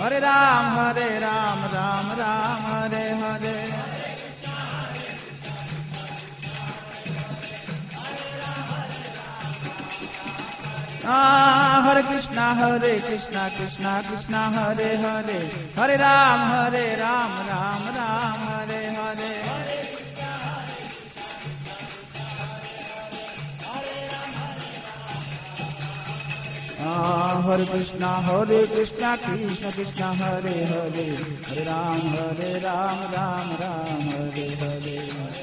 हरे राम राम राम हरे हरे। हरे कृष्णा कृष्णा कृष्णा हरे हरे, हरे राम राम राम हरे हरे। हरे कृष्णा कृष्णा कृष्णा हरे हरे, हरे राम राम राम हरे हरे।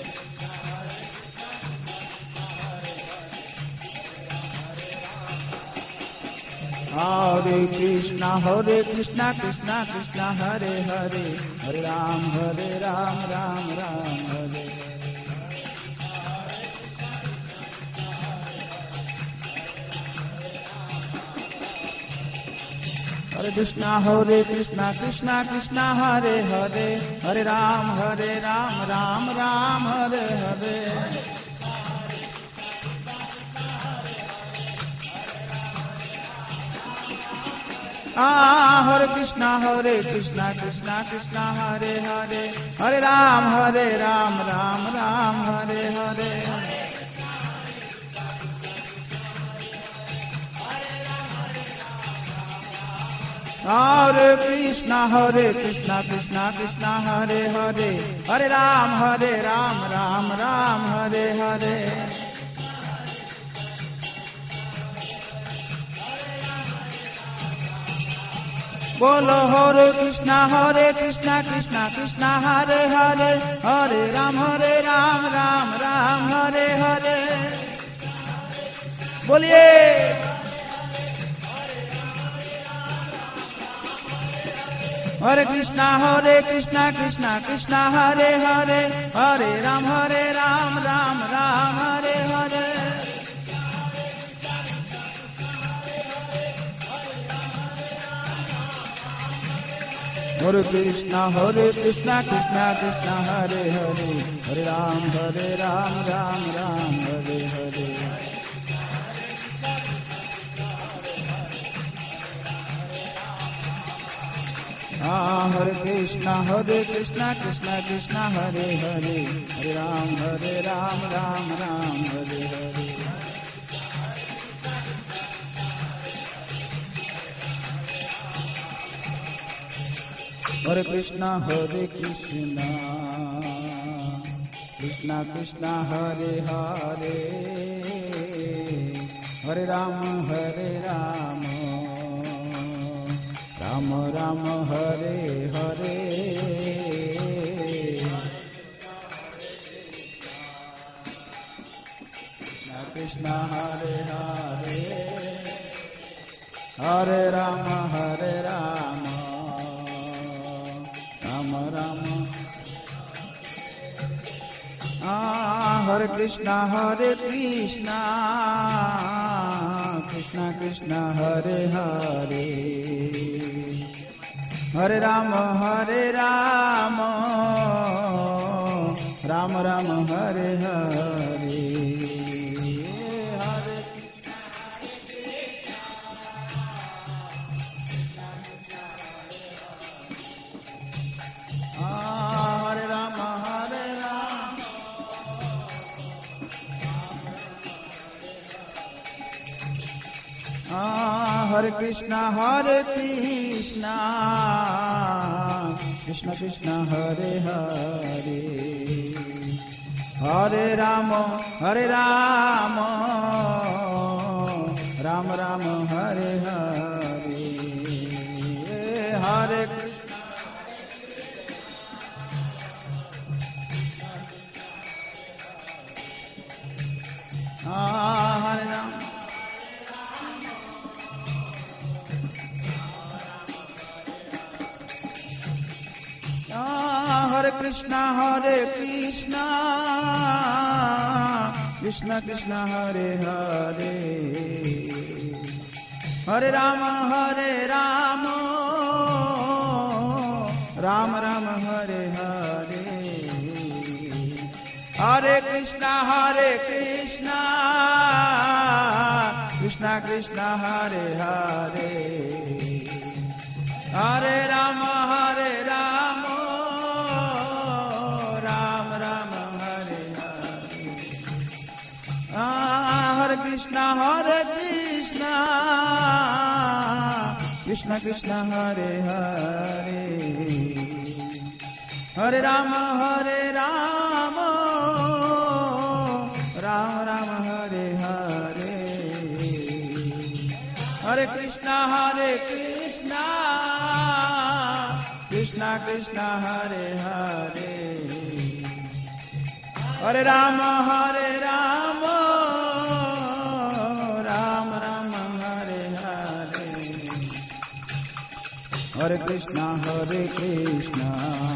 हरे कृष्णा कृष्णा कृष्णा हरे हरे, हरे राम राम राम हरे। हरे कृष्णा कृष्णा कृष्णा हरे हरे, हरे राम राम राम हरे हरे। हरे कृष्णा कृष्णा कृष्णा हरे हरे, हरे राम राम राम हरे हरे। हरे कृष्णा कृष्णा कृष्णा हरे हरे, हरे राम राम राम हरे हरे। बोलो हरे कृष्णा कृष्णा कृष्णा हरे हरे, हरे राम राम राम हरे हरे। बोलिए हरे कृष्णा कृष्णा कृष्णा हरे हरे, हरे राम राम राम हरे हरे। हरे कृष्णा कृष्णा कृष्णा हरे हरे, हरे राम राम राम हरे हरे। हरे कृष्णा कृष्णा हरे हरे, हरे राम राम राम हरे हरे। हरे कृष्णा कृष्णा कृष्णा हरे हरे, हरे राम राम राम हरे हरे। कृष्णा हरे हरे, हरे राम राम राम। हरे कृष्णा कृष्णा कृष्णा हरे हरे, हरे राम राम राम हरे हरे। हरे राम हरे कृष्णा कृष्णा कृष्णा हरे हरे, हरे राम राम राम हरे हरे। हरे हरे राम हरे कृष्णा कृष्णा कृष्णा हरे हरे, हरे राम राम राम हरे हरे। हरे कृष्णा कृष्णा कृष्णा हरे हरे, हरे राम कृष्ण कृष्ण हरे हरे हरे राम राम राम हरे हरे हरे कृष्ण कृष्ण कृष्ण हरे हरे हरे राम राम राम हरे हरे हरे कृष्ण कृष्ण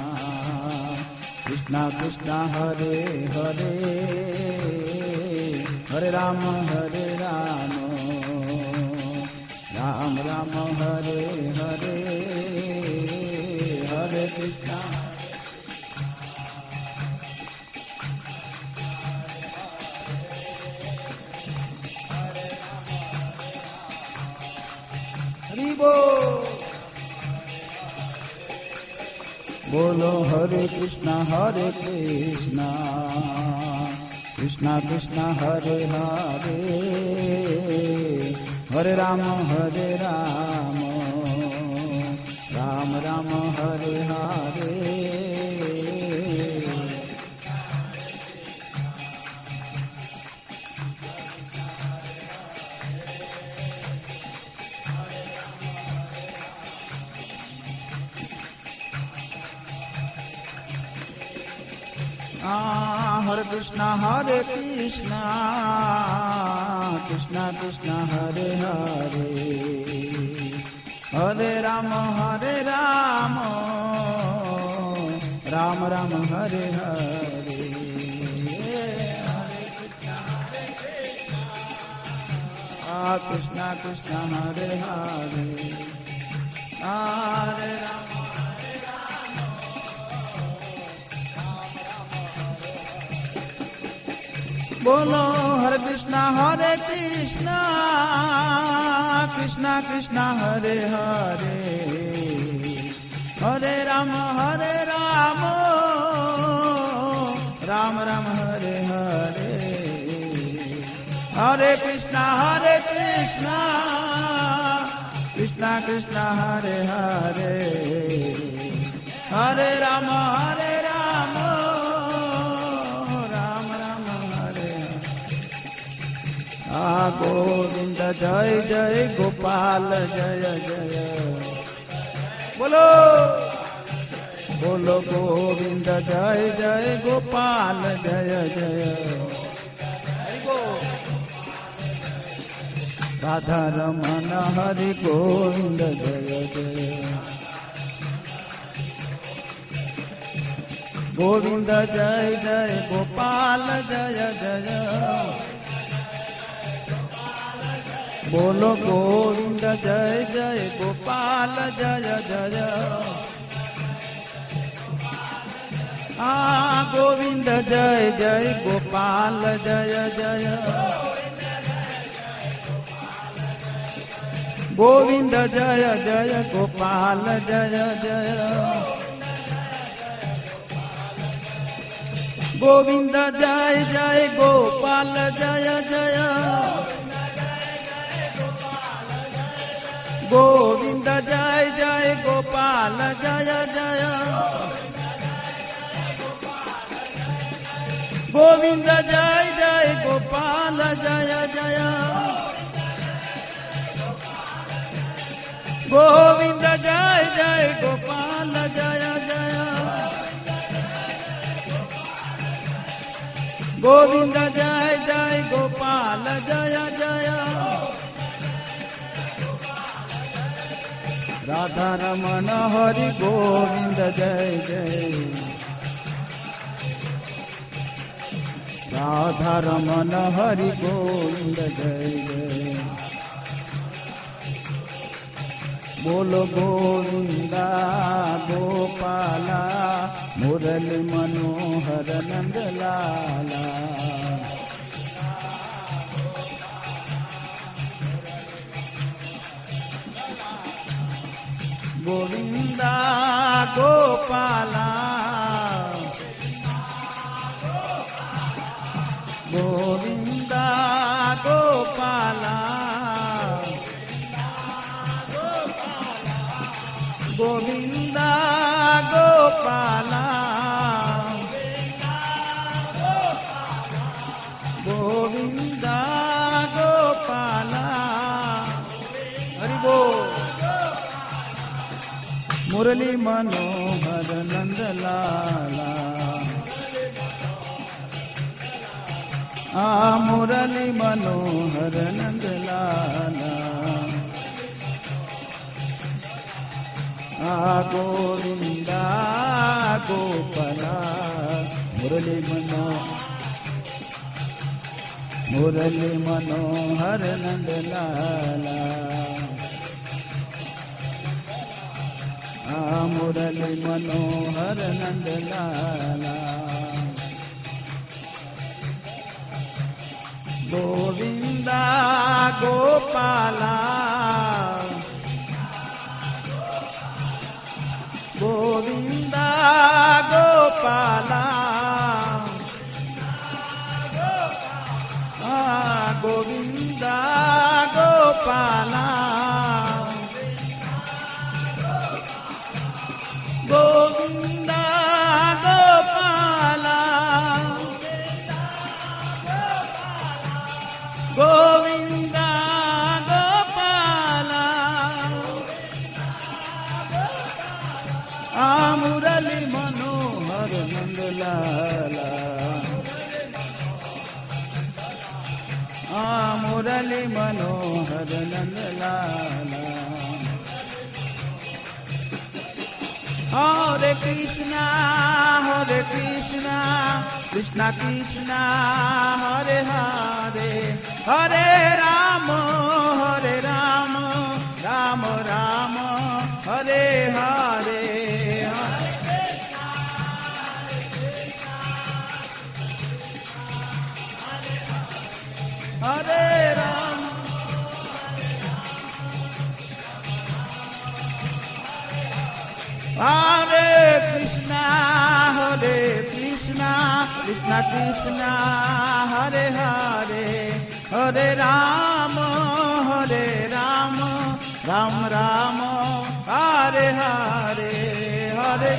कृष्ण हरे हरे हरे राम राम राम हरे हरे हरे कृष्ण हरि बोलो हरे कृष्ण कृष्ण कृष्ण हरे हरे हरे राम राम राम हरे हरे हरे कृष्ण कृष्ण कृष्ण हरे हरे हरे राम राम राम हरे हरे कृष्ण कृष्ण हरे हरे हरे राम बोलो हरे कृष्ण कृष्ण कृष्ण हरे हरे हरे राम राम राम हरे हरे हरे कृष्ण कृष्ण कृष्ण हरे हरे हरे राम गोविंद जय जय गोपाल जय जय बोलो बोलो गोविंद जय जय गोपाल जय जय राधा रमन हरि गोविंद जय जय गोविंद जय जय गोपाल जय जय बोलो गोविंद जय जय गोपाल जय जय गोविंद जय जय गोपाल जय जय गोविंद जय जय गोपाल जय जय गोविंद जय जय गोपाल जय जय गोविंद जय जय गोपाल जय जय गोविंद जय जय गोपाल जय जय गोविंद जय जय गोपाल जय जय गोविंद जय जय गोपाल जय जय राधा रमन हरि गोविंद जय जय राधा रमन हरि गोविंद जय जय बोलो गोविंदा गोपाला मुरली मनोहर नंद लाला गोविंदा गोपाला गोविंदा गोपाला गोविंदा गोपाला गोविंदा गोपाला हरि बोल। मुरली मनोहर नंद लाला मुरली मनोहर नंद लाला गोविंदा गोपाला मुरली मनोहर नंद लाला मुरली मनोहर नंद लाला गोविंदा गोपाला गोविंदा गोपाला गोविंदा गोपाला गोविंदा गोपाला गोविंदा गोपाला मुरली मनोहर नंद लाला मुरली मनोहर नंद लाला हरे कृष्णा कृष्णा कृष्णा हरे हरे हरे राम राम राम हरे हरे हरे राम हरे कृष्णा कृष्णा कृष्णा हरे हरे हरे राम राम राम हरे हरे हरे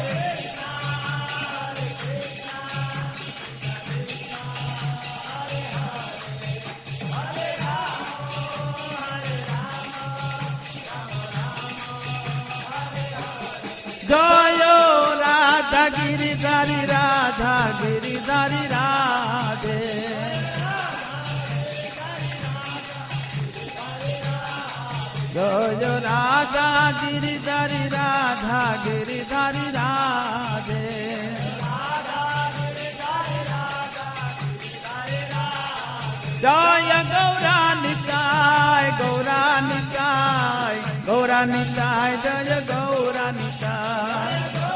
जय राधा गिरिधारी राधे जय राधा गिरिधारी राधे जय गौरानिताय जय गौरानिताय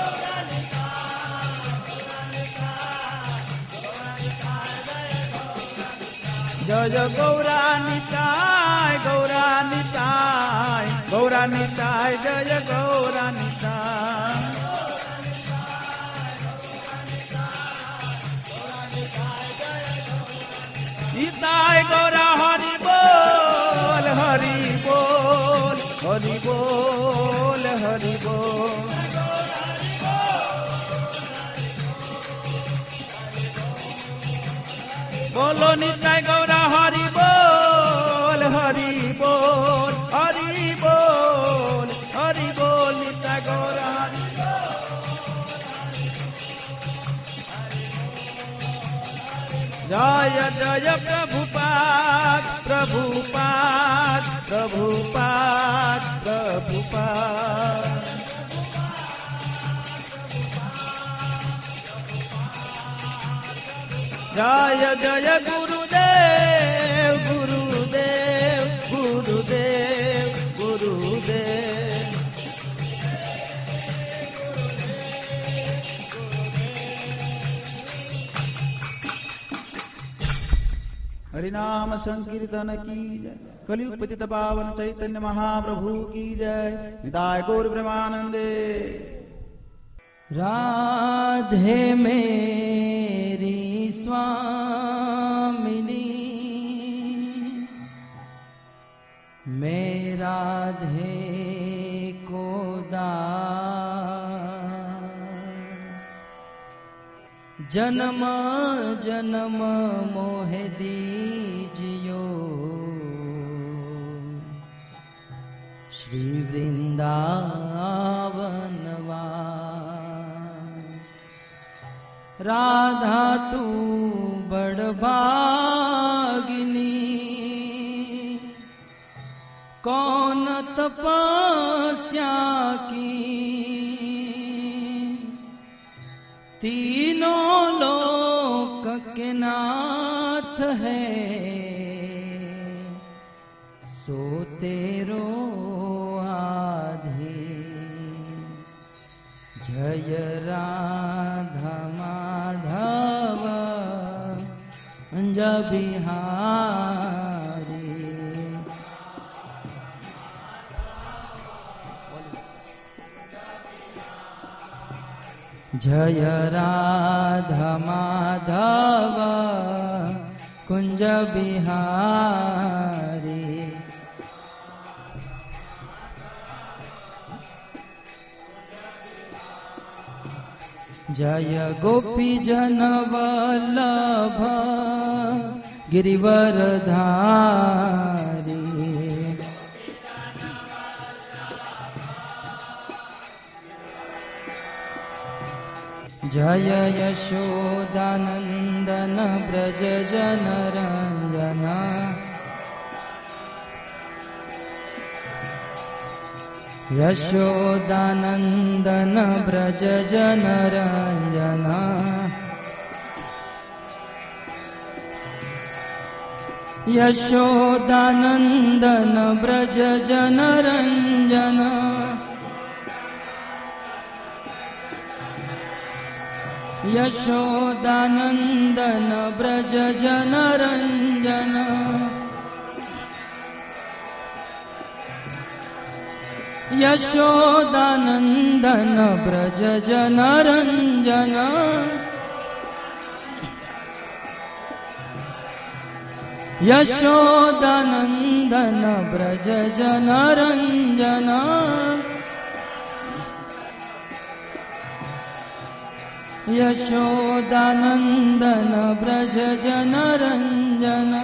जय गौरानिताय जय गौरानिताय निताय गौरा हरि बोल हरि बोल हरि बोल हरि बोल बोलो निताय गौरा हरि बोल हरि बोल हरि बोल हरि बोल निताय गौरा हरि जय जय प्रभुपाद प्रभुपाद प्रभुपाद प्रभुपाद जय जय गुरुदेव गुरुदेव गुरुदेव गुरुदेव हरिनाम संकीर्तन की जय। कलियुग पतित पावन चैतन्य महाप्रभु की जय। निताय गौर ब्रह्मानंदे। राधे मेरी स्वामिनी मैं राधे को दास जन्म जन्म मोहे दीजियो श्री वृंदावन वास। राधा तू बड़ भागिनी कौन तपस्या की, तीनों लोक के नाथ है सो तेरो आधे। जय राधा माधव कुंज बिहारी। जय राधा माधव कुंज बिहारी। जय गोपी जन वल्लभ गिरिवरधारी। जय यशोदानंदन ब्रज जन रंजन। यशोदानंदन ब्रज जन रंजन। यशोदानंदन ब्रज जन रंजन। यशोदानंदन ब्रज जन रंजन। यशोदानंदन ब्रज जन रंजन। यशोदानंदन ब्रज जन रंजन। यशोदानंदन ब्रज जन रंजन।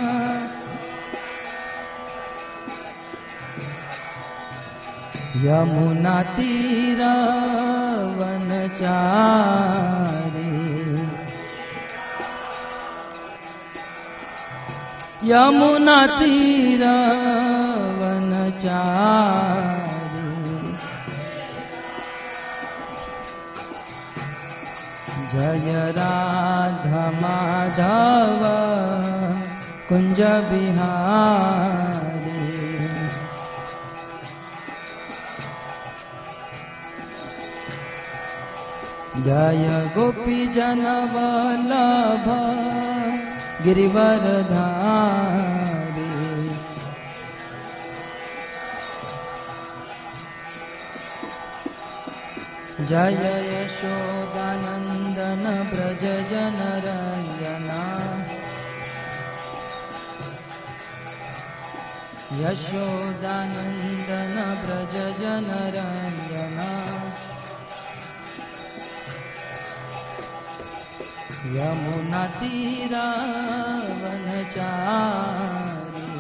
यमुना तीर वनचारी। यमुना तीर वनचारी। जय राधा माधव कुंज बिहारी। जय गोपी जन वल्लभ गिरिवरधारी। जय यशोदानंदन ब्रज जन रंजना। यशोदानंदन ब्रज जन रंजना। यमुना तीरा वनचारी।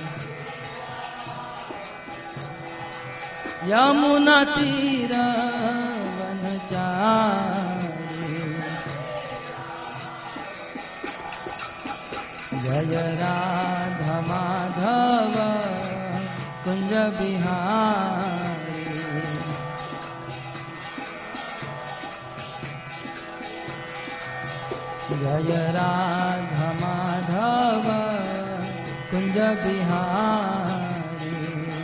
यमुना तीरा वनचारी। जय राधा माधव कुंज बिहारी। जय राधा माधव कुंज बिहारी।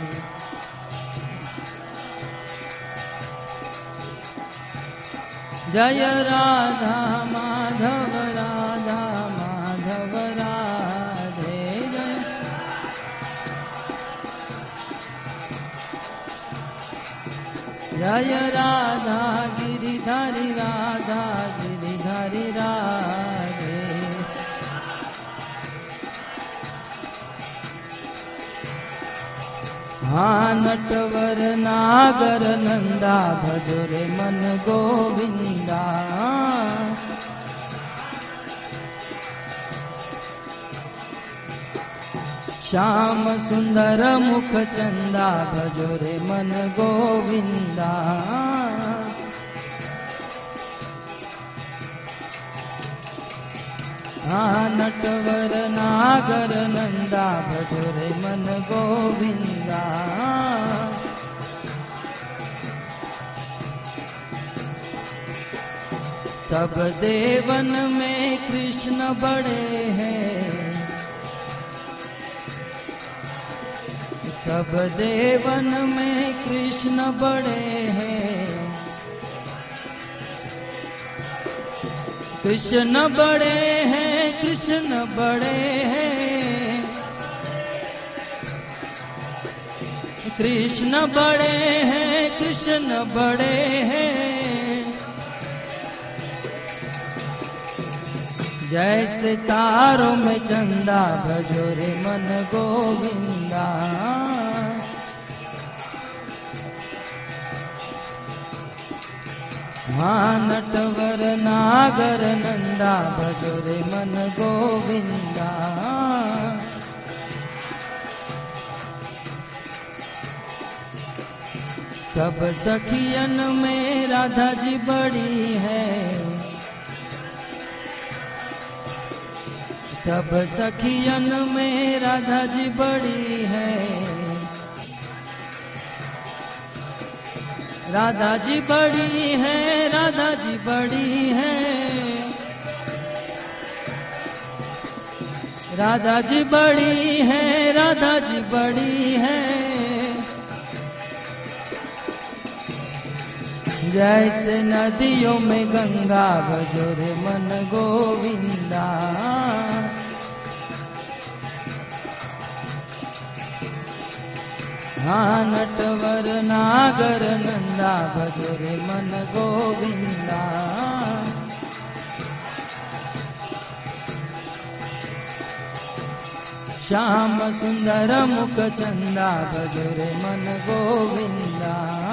जय राधा माधव राधा माधव राधे जय। जय राधा गिरिधारी राधा गिरिधारी राधे। हाँ नटवर नागर नंदा भजो रे मन गोविंदा। श्याम सुंदर मुख चंदा भजो रे मन गोविंदा। नटवर नागर नंदा भजो रे मन गोविंदा। सब देवन में कृष्ण बड़े हैं, सब देवन में कृष्ण बड़े हैं। कृष्ण बड़े हैं, कृष्ण बड़े हैं, कृष्ण बड़े हैं, कृष्ण बड़े हैं। जैसे तारों में चंदा भजो रे मन गोविंदा। नटवर नागर नंदा भजो रे मन गोविंदा। सब सखियन में राधा जी बड़ी है, सब सखियन में राधा जी बड़ी है। राधा जी बड़ी है, राधा जी बड़ी है, राधा जी बड़ी है, राधा जी बड़ी है। जैसे नदियों में गंगा भजो रे मन गोविंदा। नटवर नागर नंदा भजो रे मन गोविंदा। श्याम सुंदर मुख चंदा भजो रे मन गोविंदा।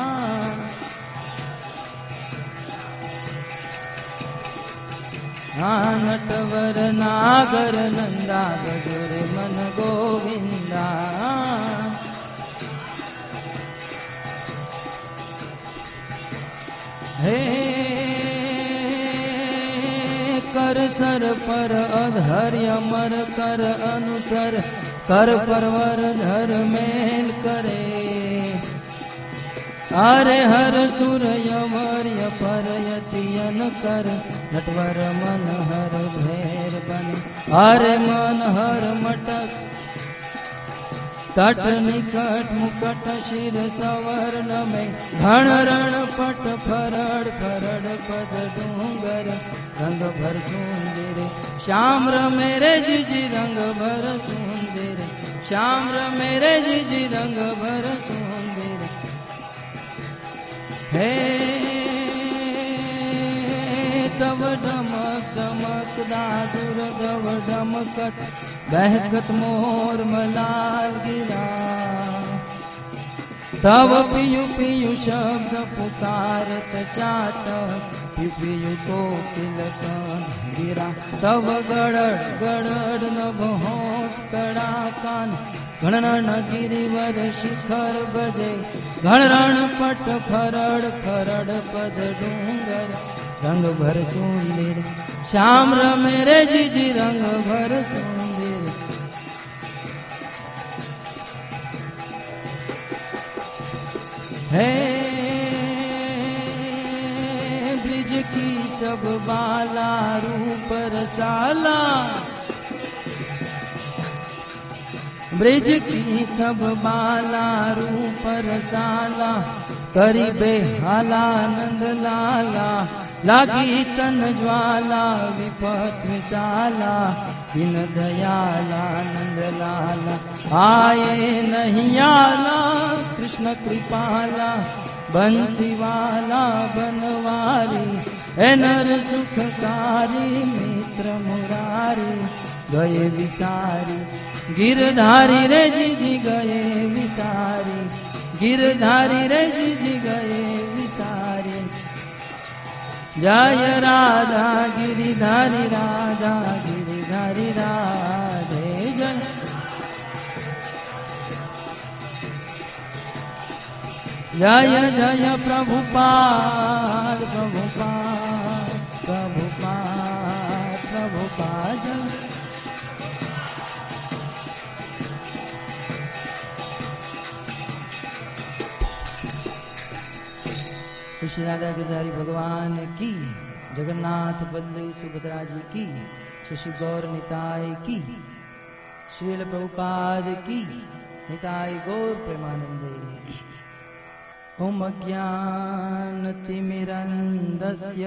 नटवर नागर नंदा भजो रे मन गोविंदा। हे कर सर पर अधर्य मर कर अनुसर कर परवर धर मेल करे। अरे हर सुर यमर्य पर यतियन कर नटवर मन हर भैर बने। अरे मन हर मटक तट निकट मुकट शिर सवर्ण में घण रण पट फरड़ फरड़ पद डूंगर रंग भर सुंदर। श्याम मेरे जिजी रंग भर सुंदर, श्याम मेरे जिजी रंग भर सुंदर। हे तब धमक धमक दादुर दव धमकत बहकत मोर मलाल गिरा। तब पियु पियु शब्द पुकारत चाट पियु पियु कोकिल कान गिरा। तब गड़ड़ गड़ड़ नभ होठ कड़ा कान घणरण गिरिवर शिखर बजे। घणरण पट फरड़ फरड़ पद डूंगर रंग भर सुंदर। श्याम मेरे जिजी रंग भर सुंदर। हे ब्रिज की सब बाला रूप रसाला। ब्रिज की सब बाला रूप रसाला करीबे हाला नंद लाला। लागी तन ज्वाला विपत विशाला दिन दयाला नंद लाला। आए नहीं आला कृष्ण कृपाला बंसी वाला बनवारी। ए नर सुखकारी मित्र मुरारी गए विसारी। गिरधारी रे जी गए विसारी। गिरधारी रे जी गए विसारी। जय राधा गिरिधारी राधा गिरिधारी राधे जय। जय जय प्रभुपाद प्रभुपाद प्रभुपाद प्रभुपाद। श्री राधा गिरधारी भगवान की, जगन्नाथ बलदेव सुभद्रा जी की, शशि गौर निताय की, श्रील प्रभुपाद की, निताय गौर प्रेमानंदे। ओम अज्ञानतिमिरन्दस्य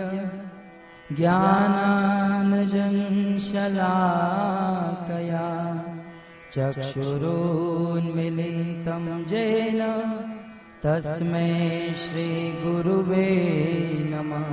ज्ञानाञ्जनशलाकया चक्षुरुन्मीलितं येन तस्मै श्रीगुरुवे नमः।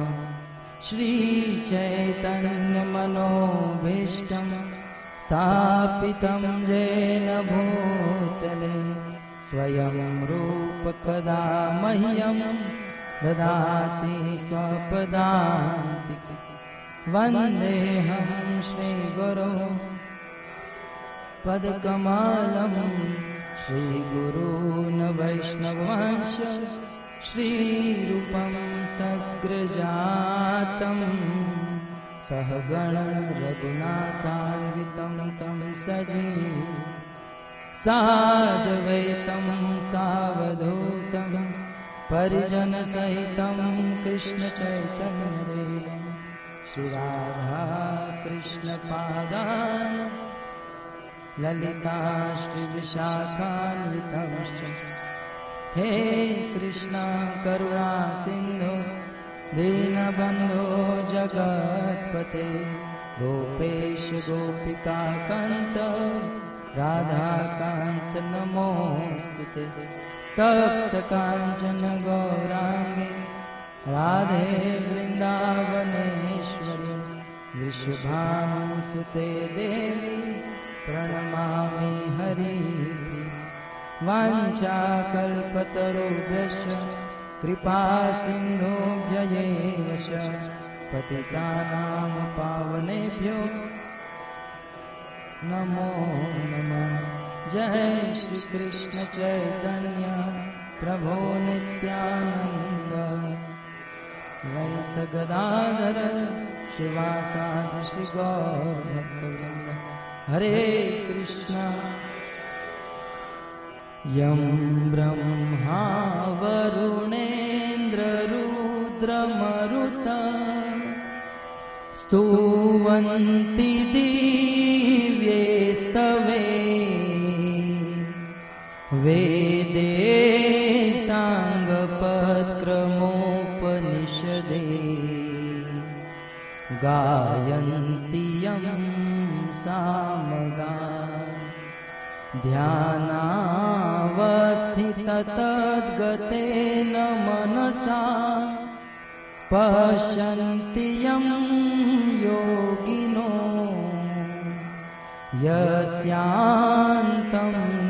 श्रीचैतन्यमनोभीष्टं स्थापितं येन भूतले स्वयं रूप कदा मह्यं ददाति स्वपदान्तिकं। वन्देऽहं श्रीगुरो पदकमलं श्रीगुरून् वैष्णवांश श्रीरूपं सग्रजातं सहगण रघुनाथान्वितं तं सजीवं साद्वैतं सावधूतं परिजनसहितं कृष्णचैतन्यदेवं श्रीराधा कृष्णपादान् ललिता श्रीविशाखान्वितंश्च। हे कृष्णा करुणा सिन्धु दीनबन्धो जगत्पते गोपेश गोपिकान्त राधाकान्त नमोस्तुते। तप्त काञ्चन गौराङ्गी राधे वृन्दावनेश्वरी वृषभानुसुते देवी प्रणमामि हरिप्रिये। वाञ्छाकल्पतरुभ्यश्च कृपा सिन्धुभ्यैव च पतितानां पावनेभ्यो नमो नमः। जय श्री कृष्ण चैतन्य प्रभो नित्यानंद द्वैत गदाधर श्रीवासादि श्री गौर भक्तवृंद। हरे कृष्णा यं ब्रह्मा वरुणेन्द्र रुद्रमरुत स्तुवन्ति दिव्यैस्तवे वेदे साङ्गपत्क्रमोपनिषदे गायन्ति यं सामगा ध्यानावस्थिततद्गतेन मनसा पश्यन्ति यं योगिनो यस्यान्तं न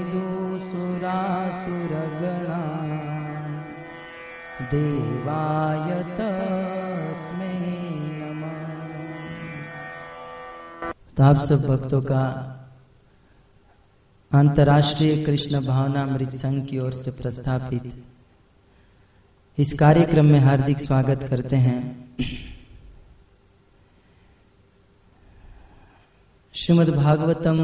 विदुसुरासुरगणा देवाय तस्मै नमः। तो आप सब भक्तों का अंतर्राष्ट्रीय कृष्ण भावनामृत संघ की ओर से प्रस्थापित इस कार्यक्रम में हार्दिक स्वागत करते हैं। श्रीमद् भागवतम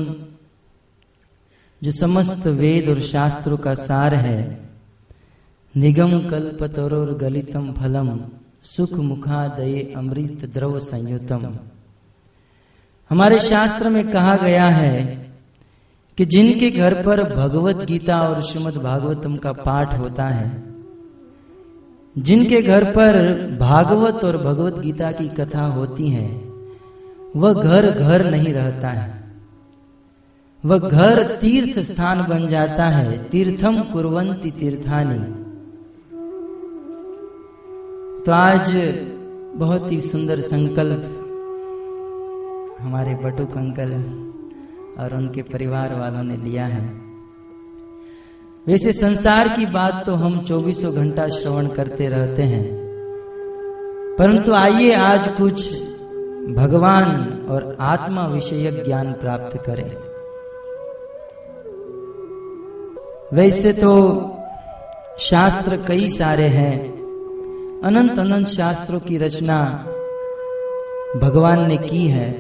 जो समस्त वेद और शास्त्रों का सार है, निगम कल्पतरोर गलितम फलम सुख मुखादये अमृत द्रव संयुतम। हमारे शास्त्र में कहा गया है कि जिनके घर पर भगवत गीता और श्रीमद् भागवतम का पाठ होता है, जिनके घर पर भागवत और भगवत गीता की कथा होती है, वह घर घर नहीं रहता है, वह घर तीर्थ स्थान बन जाता है। तीर्थम कुर्वन्ति तीर्थानि। तो आज बहुत ही सुंदर संकल्प हमारे बटुक अंकल और उनके परिवार वालों ने लिया है। वैसे संसार की बात तो हम 24 घंटा श्रवण करते रहते हैं, परंतु आइए आज कुछ भगवान और आत्मा विषयक ज्ञान प्राप्त करें। वैसे तो शास्त्र कई सारे हैं, अनंत अनंत शास्त्रों की रचना भगवान ने की है।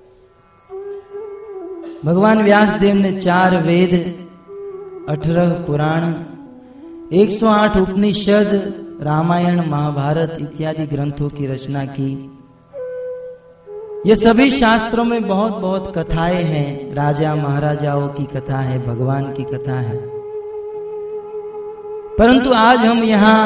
भगवान व्यासदेव ने 4 वेद, 18 पुराण, 108 उपनिषद, रामायण, महाभारत इत्यादि ग्रंथों की रचना की। ये सभी शास्त्रों में बहुत बहुत कथाएं हैं, राजा महाराजाओं की कथा है, भगवान की कथा है। परंतु आज हम यहाँ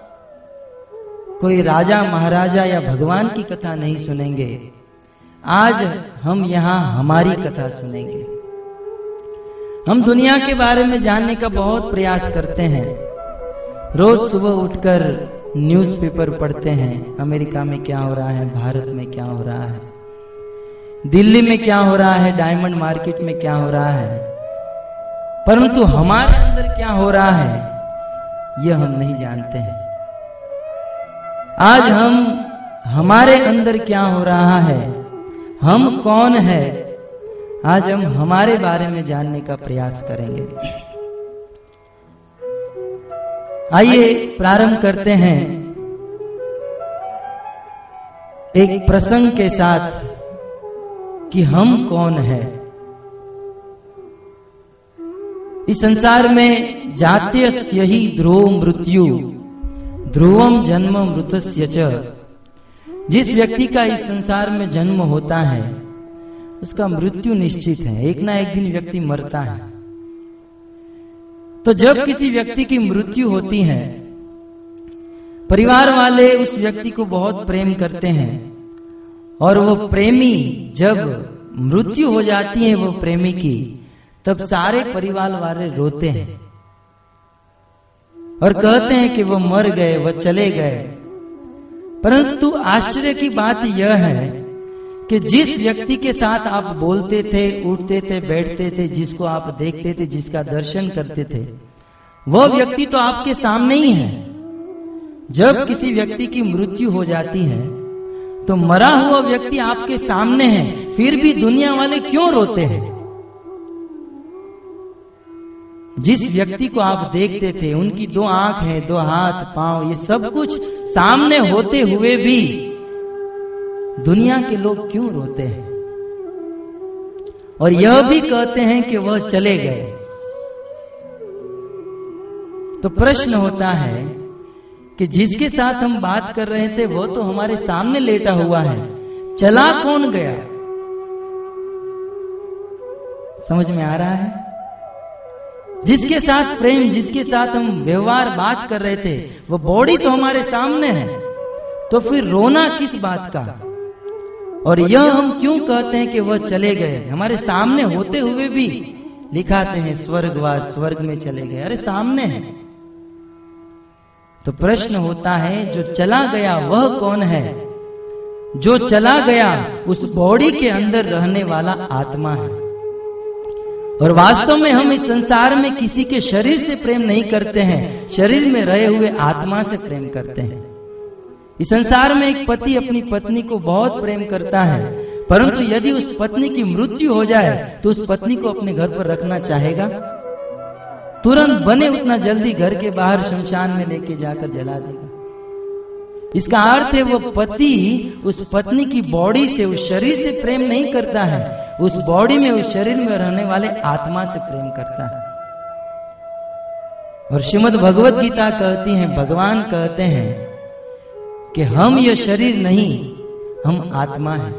कोई राजा महाराजा या भगवान की कथा नहीं सुनेंगे। आज हम यहाँ हमारी कथा सुनेंगे। हम दुनिया के बारे में जानने का बहुत प्रयास करते हैं। रोज सुबह उठकर न्यूज़पेपर पढ़ते हैं, अमेरिका में क्या हो रहा है, भारत में क्या हो रहा है, दिल्ली में क्या हो रहा है, डायमंड मार्केट में क्या हो रहा है। परंतु हमारे अंदर क्या हो रहा है यह हम नहीं जानते हैं। आज हम हमारे अंदर क्या हो रहा है, हम कौन है, आज हम हमारे बारे में जानने का प्रयास करेंगे। आइए प्रारंभ करते हैं एक प्रसंग के साथ कि हम कौन है। इस संसार में जात्यस्य ही ध्रुव मृत्यु, ध्रुवम जन्म मृतस्य च। जिस व्यक्ति का इस संसार में जन्म होता है उसका मृत्यु निश्चित है, एक ना एक दिन व्यक्ति मरता है। तो जब किसी व्यक्ति की मृत्यु होती है, परिवार वाले उस व्यक्ति को बहुत प्रेम करते हैं और वो प्रेमी जब मृत्यु हो जाती है वो प्रेमी की, तब सारे परिवार वाले रोते हैं और कहते हैं कि वो मर गए, वो चले गए। परंतु आश्चर्य की बात यह है कि जिस व्यक्ति के साथ आप बोलते थे, उठते थे, बैठते थे, जिसको आप देखते थे, जिसका दर्शन करते थे, वह व्यक्ति तो आपके सामने ही है। जब किसी व्यक्ति की मृत्यु हो जाती है तो मरा हुआ व्यक्ति आपके सामने है, फिर भी दुनिया वाले क्यों रोते हैं? जिस व्यक्ति को आप देखते थे, उनकी 2 आंख है, 2 हाथ, पांव, ये सब कुछ सामने होते हुए भी दुनिया के लोग क्यों रोते हैं और यह भी कहते हैं कि वह चले गए? तो प्रश्न होता है कि जिसके साथ हम बात कर रहे थे वो तो हमारे सामने लेटा हुआ है, चला कौन गया? समझ में आ रहा है? जिसके साथ प्रेम, जिसके साथ हम व्यवहार बात कर रहे थे, वो बॉडी तो हमारे सामने है, तो फिर रोना किस बात का? और यह हम क्यों कहते हैं कि वह चले गए? हमारे सामने होते हुए भी लिखाते हैं स्वर्गवास, स्वर्ग में चले गए। अरे सामने है। तो प्रश्न होता है जो चला गया वह कौन है? जो चला गया उस बॉडी के अंदर रहने वाला आत्मा है। और वास्तव में हम इस संसार में किसी के शरीर से प्रेम नहीं करते हैं, शरीर में रहे हुए आत्मा से प्रेम करते हैं। इस संसार में एक पति अपनी पत्नी को बहुत प्रेम करता है, परंतु यदि उस पत्नी की मृत्यु हो जाए तो उस पत्नी को अपने घर पर रखना चाहेगा? तुरंत बने उतना जल्दी घर के बाहर शमशान में लेके जाकर जला देगा। इसका अर्थ है वो पति उस पत्नी की बॉडी से, उस शरीर से प्रेम नहीं करता है, उस बॉडी में, उस शरीर में रहने वाले आत्मा से प्रेम करता है। और श्रीमद् भगवत गीता कहती है, भगवान कहते हैं कि हम ये शरीर नहीं, हम आत्मा हैं।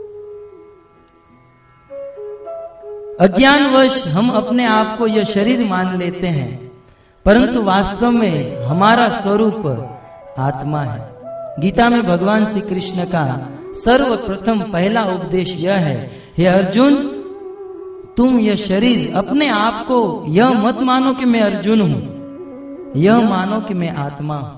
अज्ञानवश हम अपने आप को यह शरीर मान लेते हैं, परंतु वास्तव में हमारा स्वरूप आत्मा है। गीता में भगवान श्री कृष्ण का सर्वप्रथम पहला उपदेश यह है, हे अर्जुन, तुम यह शरीर, अपने आप को यह मत मानो कि मैं अर्जुन हूं, यह मानो कि मैं आत्मा हूं।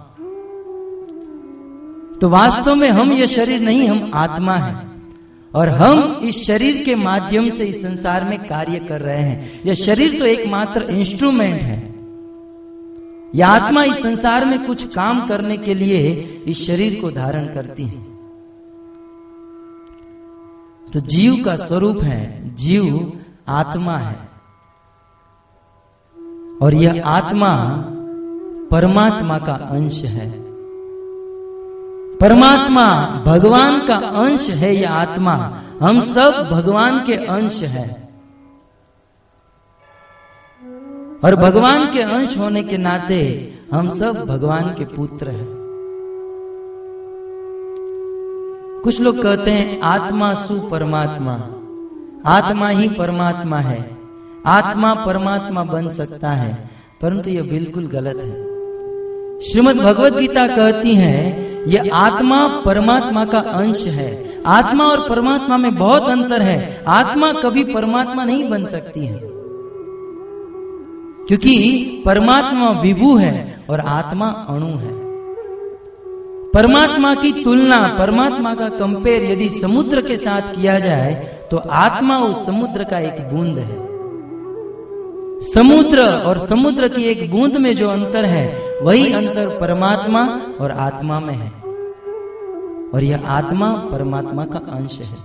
तो वास्तव में हम यह शरीर नहीं, हम आत्मा हैं और हम इस शरीर के माध्यम से इस संसार में कार्य कर रहे हैं। यह शरीर तो एकमात्र इंस्ट्रूमेंट है। यह आत्मा इस संसार में कुछ काम करने के लिए इस शरीर को धारण करती है। तो जीव का स्वरूप है, जीव आत्मा है और यह आत्मा परमात्मा का अंश है। परमात्मा भगवान का अंश है। यह आत्मा, हम सब भगवान के अंश हैं और भगवान के अंश होने के नाते हम सब भगवान के पुत्र हैं। कुछ लोग कहते हैं आत्मा सु परमात्मा, आत्मा ही परमात्मा है, आत्मा परमात्मा बन सकता है, परंतु यह बिल्कुल गलत है। श्रीमद् भगवद गीता कहती है यह आत्मा परमात्मा का अंश है। आत्मा और परमात्मा में बहुत अंतर है। आत्मा कभी परमात्मा नहीं बन सकती है, क्योंकि परमात्मा विभु है और आत्मा अणु है। परमात्मा की तुलना, परमात्मा का कंपेयर यदि समुद्र के साथ किया जाए तो आत्मा उस समुद्र का एक बूंद है। समुद्र और समुद्र की एक बूंद में जो अंतर है वही अंतर परमात्मा और आत्मा में है, और यह आत्मा परमात्मा का अंश है।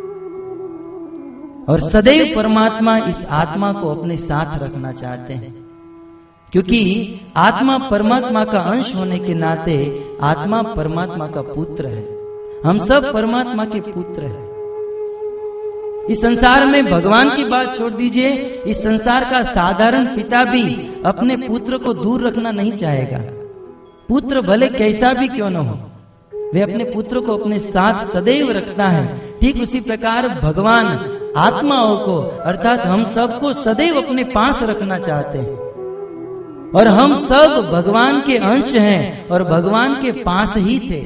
और सदैव परमात्मा इस आत्मा को अपने साथ रखना चाहते हैं, क्योंकि आत्मा परमात्मा का अंश होने के नाते आत्मा परमात्मा का पुत्र है। हम सब परमात्मा के पुत्र हैं। इस संसार में भगवान की बात छोड़ दीजिए, इस संसार का साधारण पिता भी अपने पुत्र को दूर रखना नहीं चाहेगा। पुत्र भले कैसा भी क्यों न हो, वे अपने पुत्र को अपने साथ सदैव रखता है। ठीक उसी प्रकार भगवान आत्माओं को, अर्थात हम सबको सदैव अपने पास रखना चाहते हैं, और हम सब भगवान के अंश हैं और भगवान के पास ही थे।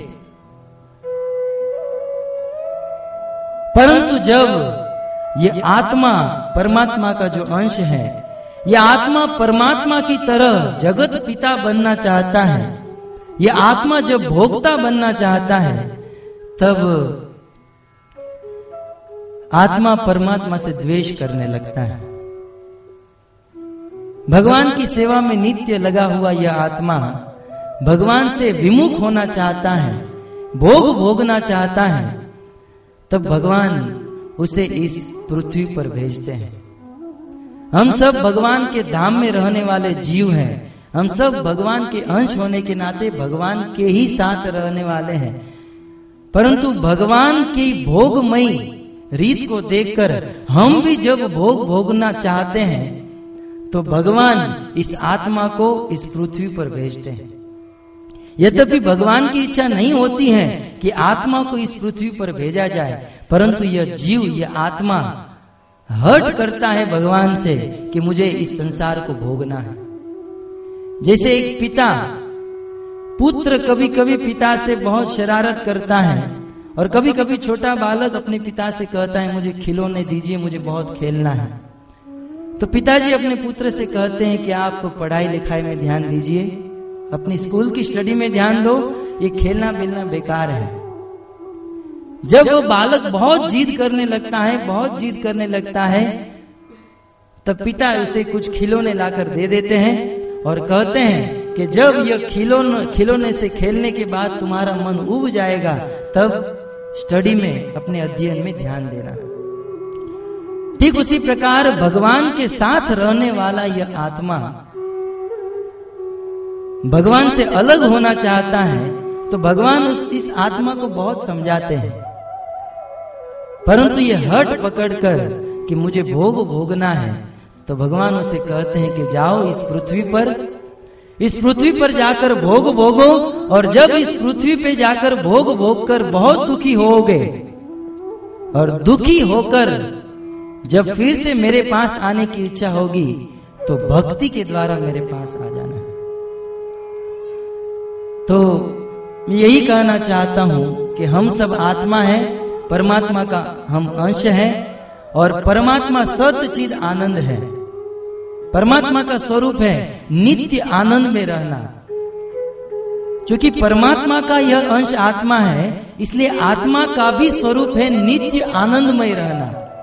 परंतु जब ये आत्मा परमात्मा का जो अंश है, यह आत्मा परमात्मा की तरह जगत पिता बनना चाहता है, यह आत्मा जब भोक्ता बनना चाहता है, तब आत्मा परमात्मा से द्वेष करने लगता है। भगवान की सेवा में नित्य लगा हुआ यह आत्मा भगवान से विमुख होना चाहता है, भोग भोगना चाहता है, तब भगवान उसे इस पृथ्वी पर भेजते हैं। हम सब भगवान के धाम में रहने वाले जीव हैं। हम सब भगवान के अंश होने के नाते भगवान के ही साथ रहने वाले हैं। परंतु भगवान की भोगमयी रीत को देखकर हम भी जब भोग भोगना चाहते हैं तो भगवान इस आत्मा को इस पृथ्वी पर भेजते हैं। यद्यपि भगवान की इच्छा नहीं होती है कि आत्मा को इस पृथ्वी पर भेजा जाए, परंतु यह जीव, यह आत्मा हट करता है भगवान से कि मुझे इस संसार को भोगना है। जैसे एक पिता, पुत्र कभी कभी पिता से बहुत शरारत करता है, और कभी कभी छोटा बालक अपने पिता से कहता है मुझे खिलौने दीजिए, मुझे बहुत खेलना है। तो पिताजी अपने पुत्र से कहते हैं कि आप पढ़ाई लिखाई में ध्यान दीजिए, अपनी स्कूल की स्टडी में ध्यान दो, ये खेलना मिलना बेकार है। जब वो बालक बहुत जिद करने लगता है, बहुत जिद करने लगता है, तब पिता उसे कुछ खिलौने लाकर दे देते हैं और कहते हैं कि जब यह खिलौने से खेलने के बाद तुम्हारा मन उब जाएगा, तब स्टडी में, अपने अध्ययन में ध्यान देना। ठीक उसी प्रकार भगवान के साथ रहने वाला यह आत्मा भगवान से अलग होना चाहता है, तो भगवान इस आत्मा को बहुत समझाते हैं, परंतु ये हट पकड़कर कि मुझे भोग भोगना है, तो भगवान उसे कहते हैं कि जाओ इस पृथ्वी पर जाकर भोग भोगो, और जब इस पृथ्वी पे जाकर भोग भोग कर बहुत दुखी होगे, और दुखी होकर जब फिर से मेरे पास आने की इच्छा होगी, तो भक्ति के द्वारा मेरे पास आ जाना है। तो मैं यही कहना चाहता हूं कि हम सब आत्मा है, परमात्मा का हम अंश है, और परमात्मा सत्य चीज आनंद है। परमात्मा का स्वरूप है नित्य आनंद में रहना। क्योंकि परमात्मा का यह अंश आत्मा है, इसलिए आत्मा का भी स्वरूप है नित्य आनंदमय रहना।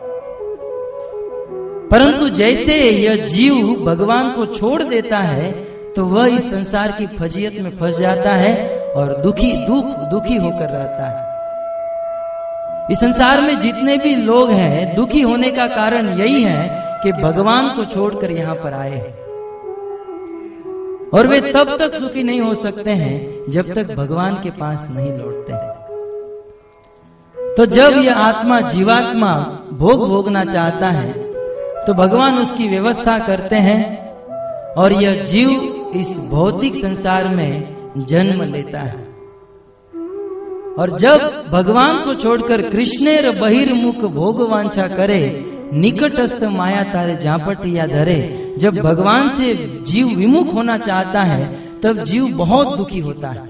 परंतु जैसे यह जीव भगवान को छोड़ देता है, तो वह इस संसार की फजीयत में फंस जाता है और दुखी होकर रहता है। इस संसार में जितने भी लोग हैं, दुखी होने का कारण यही है कि भगवान को छोड़कर यहाँ पर आए हैं। और वे तब तक सुखी नहीं हो सकते हैं जब तक भगवान के पास नहीं लौटते हैं। तो जब यह आत्मा जीवात्मा भोग भोगना चाहता है तो भगवान उसकी व्यवस्था करते हैं और यह जीव इस भौतिक संसार में जन्म लेता है। और जब भगवान को छोड़कर कृष्णेर बहिर्मुख भोग वांछा करे, निकटस्थ माया तारे झांपट या धरे, जब भगवान से जीव विमुख होना चाहता है तब जीव बहुत दुखी होता है।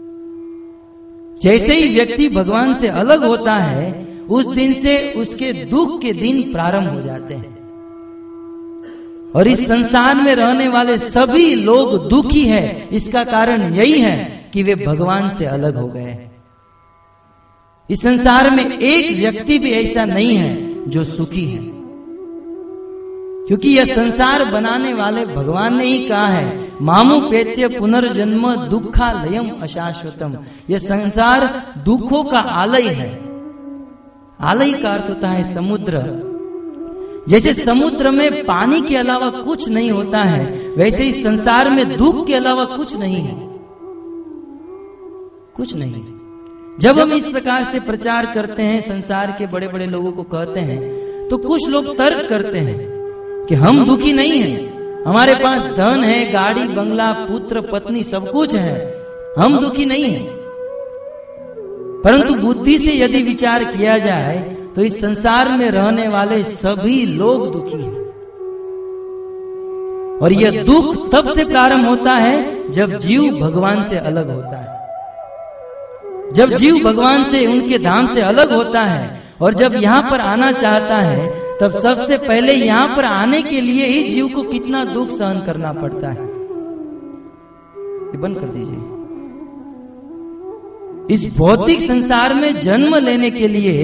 जैसे ही व्यक्ति भगवान से अलग होता है उस दिन से उसके दुख के दिन प्रारंभ हो जाते हैं। और इस संसार में रहने वाले सभी लोग दुखी हैं। इसका कारण यही है कि वे भगवान से अलग हो गए। इस संसार में एक व्यक्ति भी ऐसा नहीं है जो सुखी है, क्योंकि यह संसार बनाने वाले भगवान ने ही कहा है, मामुपेत्य पुनर्जन्म दुखालयम अशाश्वतम। यह संसार दुखों का आलय है। आलय का अर्थ होता है समुद्र। जैसे समुद्र में पानी के अलावा कुछ नहीं होता है, वैसे ही संसार में दुख के अलावा कुछ नहीं है, कुछ नहीं। जब हम इस प्रकार से प्रचार करते हैं, संसार के बड़े बड़े लोगों को कहते हैं, तो कुछ लोग तर्क करते हैं कि हम दुखी नहीं हैं, हमारे पास धन है, गाड़ी बंगला पुत्र पत्नी सब कुछ है, हम दुखी नहीं हैं। परंतु बुद्धि से यदि विचार किया जाए तो इस संसार में रहने वाले सभी लोग दुखी हैं। और यह दुख तब से प्रारंभ होता है जब जीव भगवान से अलग होता है। जब जीव भगवान से, उनके धाम से अलग होता है और जब यहाँ पर आना चाहता है, तब सबसे पहले यहाँ पर आने के लिए ही जीव को कितना दुख सहन करना पड़ता है। ये बंद कर दीजिए। इस भौतिक संसार में जन्म लेने के लिए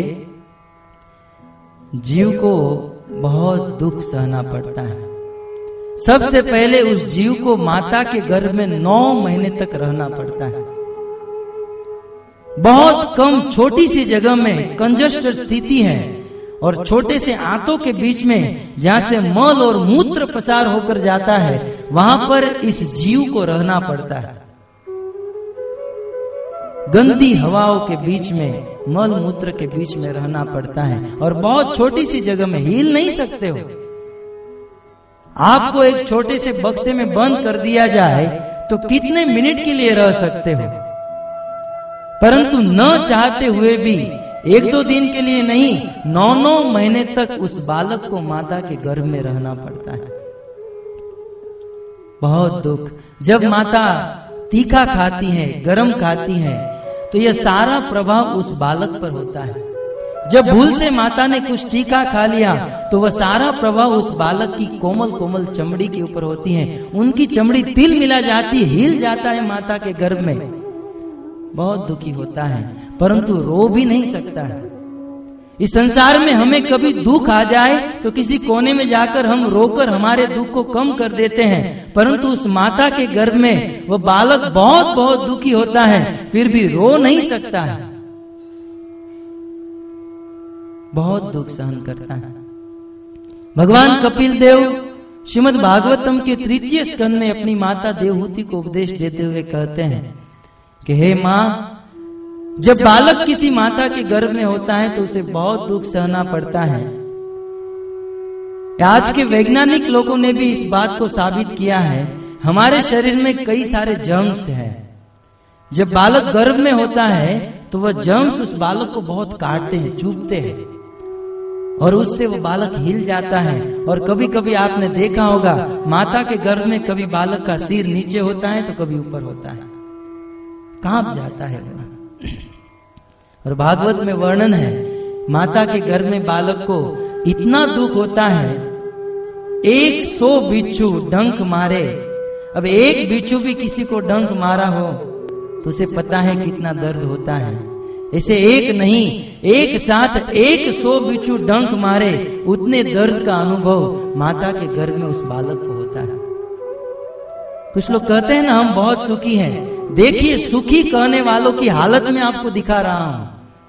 जीव को बहुत दुख सहना पड़ता है। सबसे पहले उस जीव को माता के गर्भ में 9 महीने तक रहना पड़ता है। बहुत कम छोटी सी जगह में कंजस्टेड स्थिति है और छोटे से आंतों के बीच में जहां से मल और मूत्र पसार होकर जाता है, वहां पर इस जीव को रहना पड़ता है। गंदी हवाओं के बीच में, मल मूत्र के बीच में रहना पड़ता है और बहुत छोटी सी जगह में हिल नहीं सकते हो। आपको एक छोटे से बक्से में बंद कर दिया जाए तो कितने मिनट के लिए रह सकते हो, परंतु न चाहते हुए भी 1-2 दिन के लिए नहीं, 9-9 महीने तक उस बालक को माता के गर्भ में रहना पड़ता है। बहुत दुख। जब माता तीखा खाती है, गरम खाती है, तो यह सारा प्रभाव उस बालक पर होता है। जब भूल से माता ने कुछ तीखा खा लिया तो वह सारा प्रभाव उस बालक की कोमल कोमल चमड़ी के ऊपर होती है। उनकी चमड़ी तिल मिला जाती, हिल जाता है माता के गर्भ में। बहुत दुखी होता है, परंतु रो भी नहीं सकता है। इस संसार में हमें कभी दुख आ जाए तो किसी कोने में जाकर हम रोकर हमारे दुख को कम कर देते हैं, परंतु उस माता के गर्भ में वह बालक बहुत बहुत दुखी होता है, फिर भी रो नहीं सकता है, बहुत दुख सहन करता है। भगवान कपिल देव श्रीमद् भागवतम के 3 स्कंद में अपनी माता देवहूति को उपदेश देते हुए कहते हैं कि हे माँ, जब बालक किसी माता के गर्भ में होता है तो उसे बहुत दुख सहना पड़ता है। आज के वैज्ञानिक लोगों ने भी इस बात को साबित किया है। हमारे शरीर में कई सारे जर्म्स हैं। जब बालक गर्भ में होता है तो वह जर्म्स उस बालक को बहुत काटते हैं, चुभते हैं और उससे वो बालक हिल जाता है। और कभी कभी आपने देखा होगा, माता के गर्भ में कभी बालक का सिर नीचे होता है तो कभी ऊपर होता है, कांप जाता है वह। और भागवत में वर्णन है, माता के गर्भ में बालक को इतना दुख होता है, 100 बिच्छू डंक मारे। अब एक बिच्छू भी किसी को डंक मारा हो तो उसे पता है कितना दर्द होता है। ऐसे एक नहीं, एक साथ 100 बिच्छू डंक मारे, उतने दर्द का अनुभव माता के गर्भ में उस बालक को होता है। कुछ लोग कहते हैं ना, हम बहुत सुखी हैं। देखिए, सुखी कहने वालों की हालत में आपको दिखा रहा हूं।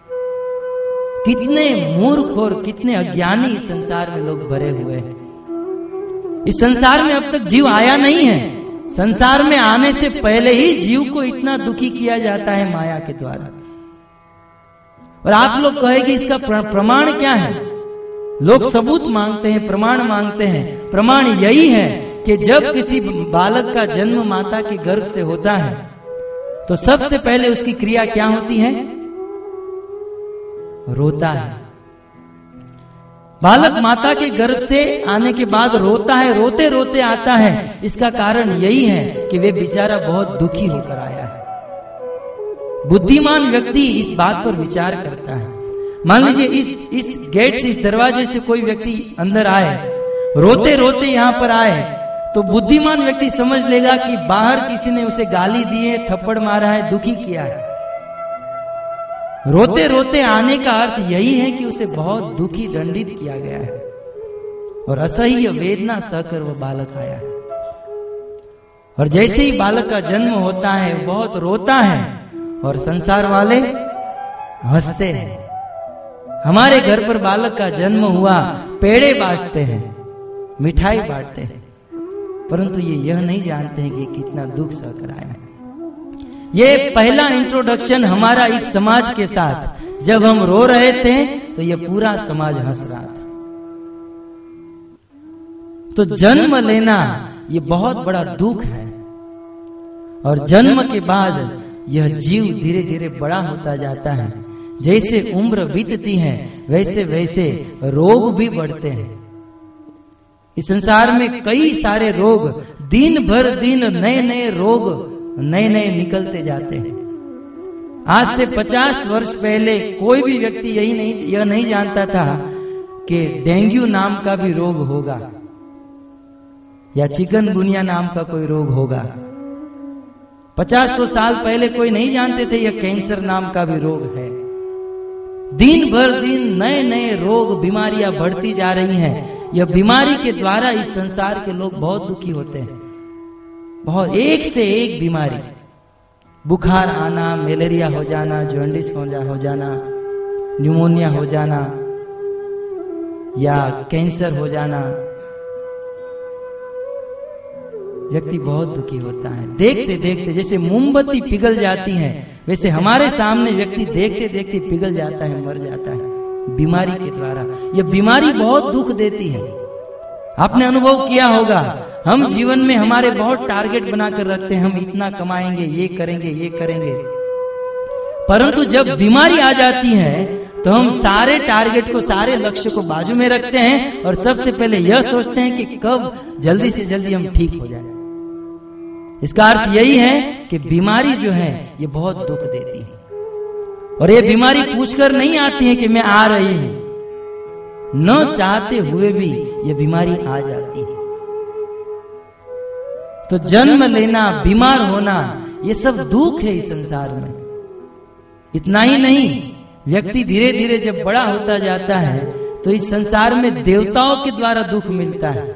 कितने मूर्ख और कितने अज्ञानी इस संसार में लोग भरे हुए हैं। इस संसार में अब तक जीव आया नहीं है। संसार में आने से पहले ही जीव को इतना दुखी किया जाता है माया के द्वारा। और आप लोग कहेंगे इसका प्रमाण क्या है? लोग सबूत मांगते हैं, प्रमाण मांगते हैं। प्रमाण यही है कि जब किसी बालक का जन्म माता के गर्भ से होता है तो सबसे पहले उसकी क्रिया क्या होती है? रोता है। बालक माता के गर्भ से आने के बाद रोता है, रोते रोते आता है। इसका कारण यही है कि वे बेचारा बहुत दुखी होकर आया है। बुद्धिमान व्यक्ति इस बात पर विचार करता है। मान लीजिए इस गेट से, इस दरवाजे से कोई व्यक्ति अंदर आए, रोते रोते यहां पर आए, तो बुद्धिमान व्यक्ति समझ लेगा कि बाहर किसी ने उसे गाली दी है, थप्पड़ मारा है, दुखी किया है। रोते रोते आने का अर्थ यही है कि उसे बहुत दुखी दंडित किया गया है और असह्य वेदना सहकर वह बालक आया है। और जैसे ही बालक का जन्म होता है बहुत रोता है और संसार वाले हंसते हैं। हमारे घर पर बालक का जन्म हुआ, पेड़े बांटते हैं, मिठाई बांटते हैं, परंतु ये यह नहीं जानते हैं कि कितना दुख सहकर आया है। ये पहला इंट्रोडक्शन हमारा इस समाज के साथ। जब हम रो रहे थे तो ये पूरा समाज हंस रहा था। तो जन्म लेना ये बहुत बड़ा दुख है। और जन्म के बाद यह जीव धीरे धीरे बड़ा होता जाता है। जैसे उम्र बीतती है वैसे वैसे रोग भी बढ़ते हैं। इस संसार में कई सारे रोग, दिन भर दिन नए नए रोग नए नए निकलते जाते हैं। आज से 50 वर्ष पहले कोई भी व्यक्ति यह नहीं जानता था कि डेंगू नाम का भी रोग होगा या चिकनगुनिया नाम का कोई रोग होगा। 50-100 साल पहले कोई नहीं जानते थे यह कैंसर नाम का भी रोग है। दिन भर दिन नए नए रोग, बीमारियां बढ़ती जा रही हैं। यह बीमारी के द्वारा इस संसार के लोग बहुत दुखी होते हैं। बहुत एक से एक बीमारी, बुखार आना, मलेरिया हो जाना, जॉन्डिस हो जाना, न्यूमोनिया हो जाना या कैंसर हो जाना, व्यक्ति बहुत दुखी होता है। देखते देखते जैसे मोमबत्ती पिघल जाती है वैसे हमारे सामने व्यक्ति देखते देखते पिघल जाता है, मर जाता है बीमारी के द्वारा। यह बीमारी बहुत दुख देती है। आपने अनुभव किया होगा, हम जीवन में हमारे बहुत टारगेट बनाकर रखते हैं, हम इतना कमाएंगे, ये करेंगे, ये करेंगे, परंतु जब बीमारी आ जाती है तो हम सारे टारगेट को, सारे लक्ष्य को बाजू में रखते हैं और सबसे पहले यह सोचते हैं कि कब जल्दी से जल्दी हम ठीक हो जाएं। इसका अर्थ यही है कि बीमारी जो है ये बहुत दुख देती है। और ये बीमारी पूछकर नहीं आती है कि मैं आ रही हूं, न चाहते हुए भी ये बीमारी आ जाती है। तो जन्म लेना, बीमार होना, ये सब दुख है इस संसार में। इतना ही नहीं, व्यक्ति धीरे धीरे जब बड़ा होता जाता है तो इस संसार में देवताओं के द्वारा दुख मिलता है।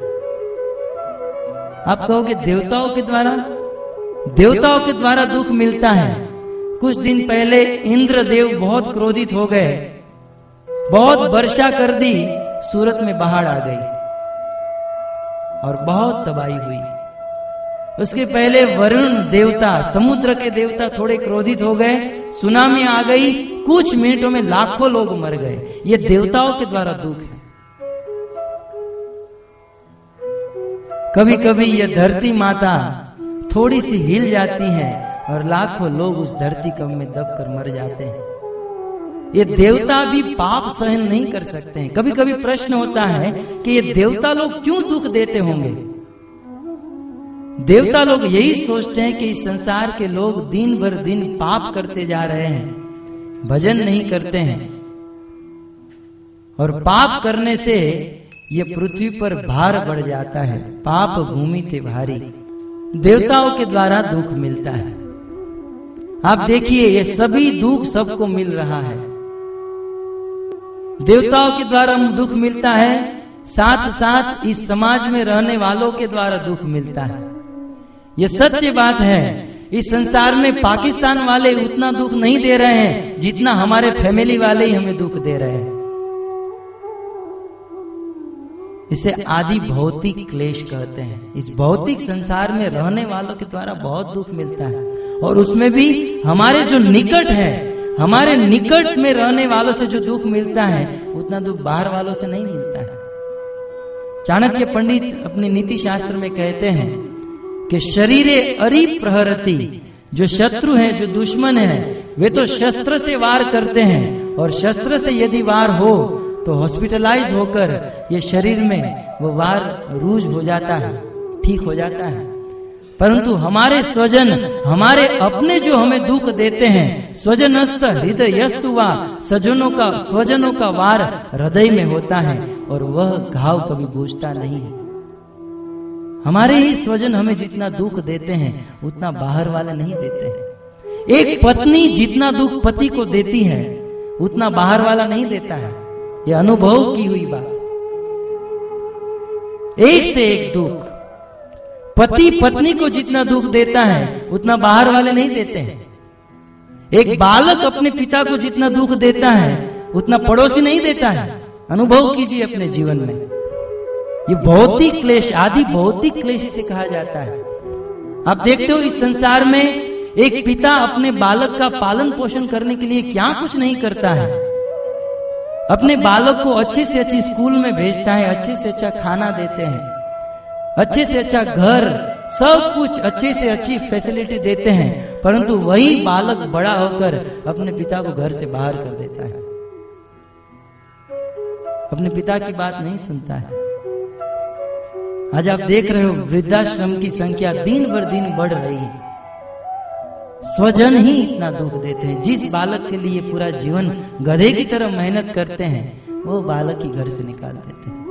आप कहोगे देवताओं के द्वारा? देवताओं के द्वारा दुख मिलता है। कुछ दिन पहले इंद्रदेव बहुत क्रोधित हो गए, बहुत वर्षा कर दी, सूरत में बाढ़ आ गई और बहुत तबाही हुई। उसके पहले वरुण देवता, समुद्र के देवता थोड़े क्रोधित हो गए, सुनामी आ गई, कुछ मिनटों में लाखों लोग मर गए। ये देवताओं के द्वारा दुख है। कभी कभी यह धरती माता थोड़ी सी हिल जाती है और लाखों लोग उस धरती कम में दबकर मर जाते हैं। ये देवता भी पाप सहन नहीं कर सकते हैं। कभी कभी प्रश्न होता है कि ये देवता लोग क्यों दुख देते होंगे। देवता लोग यही सोचते हैं कि इस संसार के लोग दिन भर दिन पाप करते जा रहे हैं, भजन नहीं करते हैं, और पाप करने से ये पृथ्वी पर भार बढ़ जाता है। पाप भूमि ते भारी। देवताओं के द्वारा दुख मिलता है। आप देखिए, ये सभी दुख सबको मिल रहा है। देवताओं के द्वारा दुख मिलता है, साथ साथ इस समाज में रहने वालों के द्वारा दुख मिलता है। यह सत्य बात है। इस संसार में पाकिस्तान वाले उतना दुख नहीं दे रहे हैं जितना हमारे फैमिली वाले ही हमें दुख दे रहे हैं। इसे आदि भौतिक क्लेश कहते हैं। इस भौतिक संसार में रहने वालों के द्वारा बहुत दुख मिलता है, और उसमें भी हमारे जो निकट है, हमारे निकट में रहने वालों से जो दुख मिलता है उतना दुख बाहर वालों से नहीं मिलता है। चाणक्य पंडित अपने नीति शास्त्र में कहते हैं कि शरीरे अरि प्रहरति, जो शत्रु हैं, जो दुश्मन हैं, वे तो शस्त्र से वार करते हैं, और शस्त्र से यदि वार हो तो हॉस्पिटलाइज होकर ये शरीर में वो वार रूज हो जाता है, ठीक हो जाता है। परंतु हमारे स्वजन, हमारे अपने जो हमें दुख देते हैं, स्वजनस्त हृदयस्तु वा, स्वजनों का वार हृदय में होता है, और वह घाव कभी बुझता नहीं है। हमारे ही स्वजन हमें जितना दुख देते हैं उतना बाहर वाले नहीं देते हैं। एक पत्नी जितना दुख पति को देती है उतना बाहर वाला नहीं देता है। यह अनुभव की हुई बात। एक से एक दुख पति पत्नी को जितना दुख देता है उतना बाहर वाले नहीं देते हैं। एक बालक अपने पिता को जितना दुख देता है उतना पड़ोसी नहीं देता है। अनुभव कीजिए अपने जीवन में। ये भौतिक क्लेश, आदि भौतिक क्लेश इसे कहा जाता है। आप देखते हो इस संसार में एक पिता अपने बालक का पालन पोषण करने के लिए क्या कुछ नहीं करता है। अपने बालक को अच्छे से अच्छी स्कूल में भेजता है, अच्छे से अच्छा खाना देते हैं, अच्छे से अच्छा घर, सब कुछ अच्छे से अच्छी फैसिलिटी देते हैं, परंतु वही बालक बड़ा होकर अपने पिता को घर से बाहर कर देता है, अपने पिता की बात नहीं सुनता है। आज आप देख रहे हो वृद्धाश्रम की संख्या दिन भर दिन बढ़ रही है। स्वजन ही इतना दुख देते हैं। जिस बालक के लिए पूरा जीवन गधे की तरह मेहनत करते हैं वो बालक ही घर से निकाल देते हैं।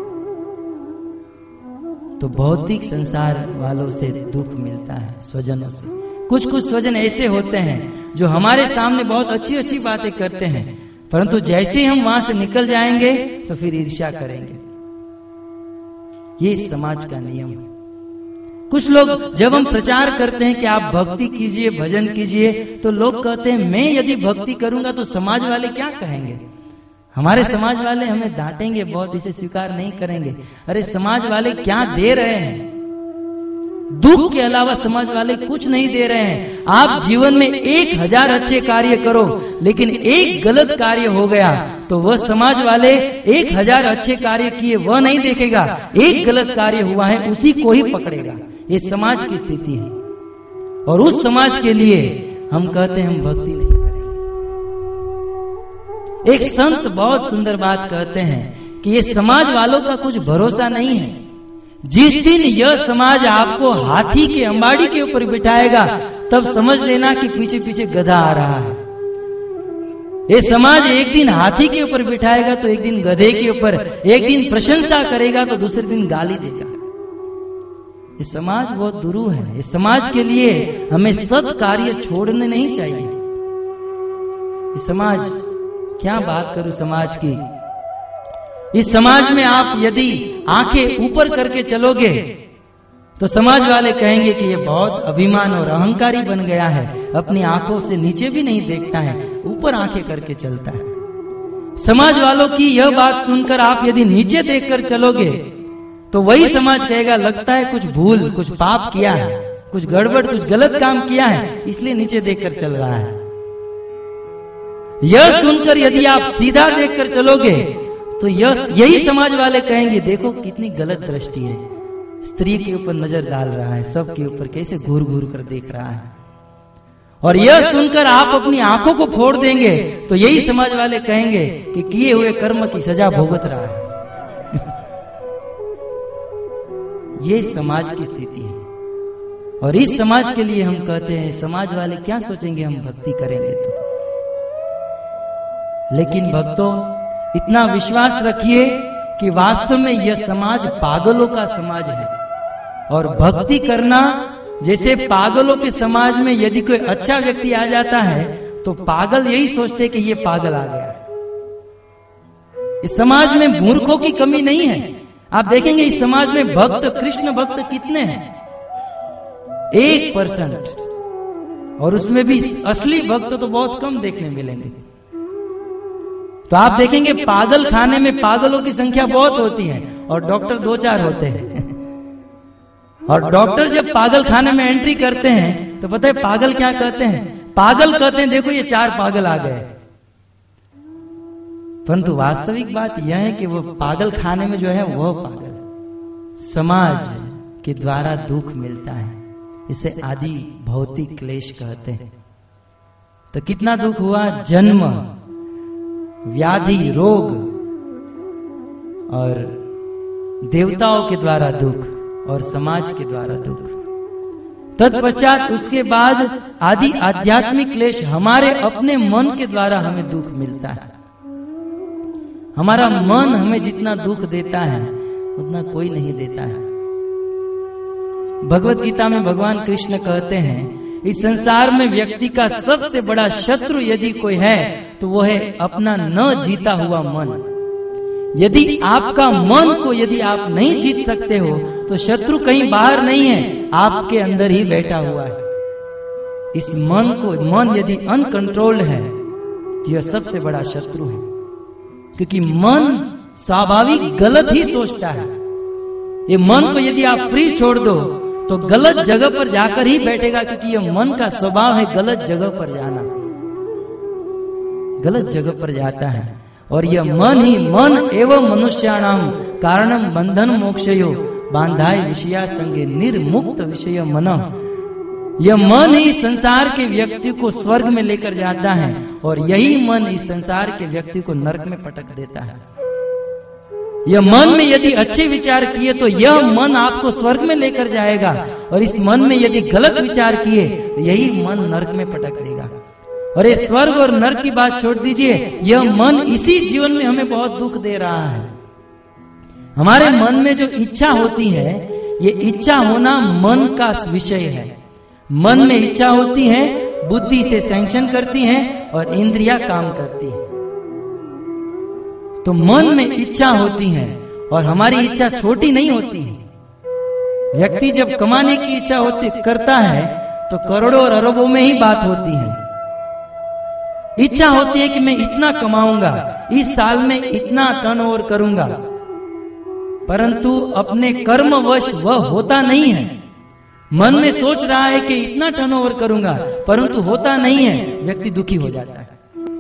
तो भौतिक संसार वालों से दुख मिलता है, स्वजनों से। कुछ कुछ स्वजन ऐसे होते हैं जो हमारे सामने बहुत अच्छी अच्छी बातें करते हैं, परंतु जैसे ही हम वहां से निकल जाएंगे तो फिर ईर्ष्या करेंगे। ये समाज का नियम है। कुछ लोग जब हम प्रचार करते हैं कि आप भक्ति कीजिए, भजन कीजिए, तो लोग कहते हैं मैं यदि भक्ति करूंगा तो समाज वाले क्या कहेंगे, हमारे समाज वाले हमें डांटेंगे बहुत, इसे स्वीकार नहीं करेंगे। अरे समाज वाले क्या दे रहे हैं? दुख के अलावा समाज वाले कुछ नहीं दे रहे हैं। आप जीवन में 1000 अच्छे कार्य करो, लेकिन एक गलत कार्य हो गया तो वह समाज वाले 1000 अच्छे कार्य किए वह नहीं देखेगा, एक गलत कार्य हुआ है उसी को ही पकड़ेगा। ये समाज की स्थिति है, और उस समाज के लिए हम कहते हैं हम भक्ति नहीं करेंगे। एक संत बहुत सुंदर बात कहते हैं कि ये समाज वालों का कुछ भरोसा नहीं है। जिस दिन यह समाज आपको हाथी के अंबाड़ी के ऊपर बिठाएगा तब समझ लेना कि पीछे पीछे गधा आ रहा है। ये समाज एक दिन हाथी के ऊपर बिठाएगा तो एक दिन गधे के ऊपर, एक दिन प्रशंसा करेगा तो दूसरे दिन गाली देगा। ये समाज बहुत दुरू है। इस समाज के लिए हमें सत कार्य छोड़ने नहीं चाहिए। इस समाज, क्या बात करूं समाज की। इस समाज में आप यदि आंखें ऊपर करके चलोगे तो समाज वाले कहेंगे कि ये बहुत अभिमान और अहंकारी बन गया है, अपनी आंखों से नीचे भी नहीं देखता है, ऊपर आंखें करके चलता है। समाज वालों की यह बात सुनकर आप यदि नीचे देखकर चलोगे तो वही समाज कहेगा लगता है कुछ भूल, कुछ पाप किया है, कुछ गड़बड़, कुछ गलत काम किया है, इसलिए नीचे देखकर चल रहा है। यह सुनकर यदि आप सीधा देखकर चलोगे तो यही समाज वाले कहेंगे देखो कितनी गलत दृष्टि है, स्त्री के ऊपर नजर डाल रहा है, सबके ऊपर कैसे घूर घूर कर देख रहा है। और यह सुनकर आप अपनी आंखों को फोड़ देंगे तो यही समाज वाले कहेंगे कि किए हुए कर्म की सजा भुगत रहा है। ये समाज की स्थिति है, और इस समाज के लिए हम कहते हैं समाज वाले क्या सोचेंगे हम भक्ति करेंगे तो। लेकिन भक्तों, इतना विश्वास रखिए कि वास्तव में यह समाज पागलों का समाज है, और भक्ति करना जैसे पागलों के समाज में यदि कोई अच्छा व्यक्ति आ जाता है तो पागल यही सोचते कि ये पागल आ गया। इस समाज में मूर्खों की कमी नहीं है। आप देखेंगे इस समाज में भक्त, कृष्ण भक्त कितने हैं? 1%, और उसमें भी असली भक्त तो बहुत कम देखने मिलेंगे। तो आप देखेंगे पागल खाने में पागलों की संख्या बहुत होती है, और डॉक्टर 2-4 होते हैं। और डॉक्टर जब पागल खाने में एंट्री करते हैं तो पता है पागल क्या कहते हैं? पागल कहते हैं देखो ये 4 पागल आ गए। परंतु वास्तविक बात यह है कि वो पागल खाने में जो है वह पागल समाज के द्वारा दुख मिलता है। इसे आदि भौतिक क्लेश कहते हैं। तो कितना दुख हुआ? जन्म, व्याधि, रोग और देवताओं के द्वारा दुख और समाज के द्वारा दुख। तत्पश्चात उसके बाद आदि आध्यात्मिक क्लेश, हमारे अपने मन के द्वारा हमें दुख मिलता है। हमारा मन हमें जितना दुख देता है उतना कोई नहीं देता है। भगवत गीता में भगवान कृष्ण कहते हैं इस संसार में व्यक्ति का सबसे बड़ा शत्रु यदि कोई है तो वो है अपना न जीता हुआ मन। यदि आपका मन को यदि आप नहीं जीत सकते हो तो शत्रु कहीं बाहर नहीं है, आपके अंदर ही बैठा हुआ है। इस मन यदि अनकंट्रोल्ड है तो यह सबसे बड़ा शत्रु है, क्योंकि मन स्वाभाविक गलत ही सोचता है। ये मन को यदि आप फ्री छोड़ दो तो गलत जगह पर जाकर ही बैठेगा, क्योंकि यह मन का स्वभाव है गलत जगह पर जाना, गलत जगह पर जाता है। और यह मन एवं मनुष्याणाम कारणम बंधन मोक्षयो बांधाय विषया संगे निर्मुक्त विषय मन। यह मन ही संसार के व्यक्ति को स्वर्ग में लेकर जाता है और यही मन इस संसार के व्यक्ति को नरक में पटक देता है। यह मन में यदि अच्छे विचार किए तो यह मन आपको स्वर्ग में लेकर जाएगा, और इस मन में यदि गलत विचार किए तो यही मन नरक में पटक देगा। और ये स्वर्ग और नरक की बात छोड़ दीजिए, यह मन इसी जीवन में हमें बहुत दुख दे रहा है। हमारे मन में जो इच्छा होती है, ये इच्छा होना मन का विषय है। मन में इच्छा होती है, बुद्धि से सैंक्शन करती है और इंद्रियां काम करती है। तो मन में इच्छा होती है और हमारी इच्छा छोटी नहीं होती है। व्यक्ति जब कमाने की इच्छा करता है तो करोड़ों और अरबों में ही बात होती है। इच्छा होती है कि मैं इतना कमाऊंगा, इस साल में इतना टर्नओवर करूंगा, परंतु अपने कर्मवश वह होता नहीं है। मन में सोच रहा है कि इतना टर्नओवर करूंगा, परंतु होता नहीं है, व्यक्ति दुखी हो जाता है।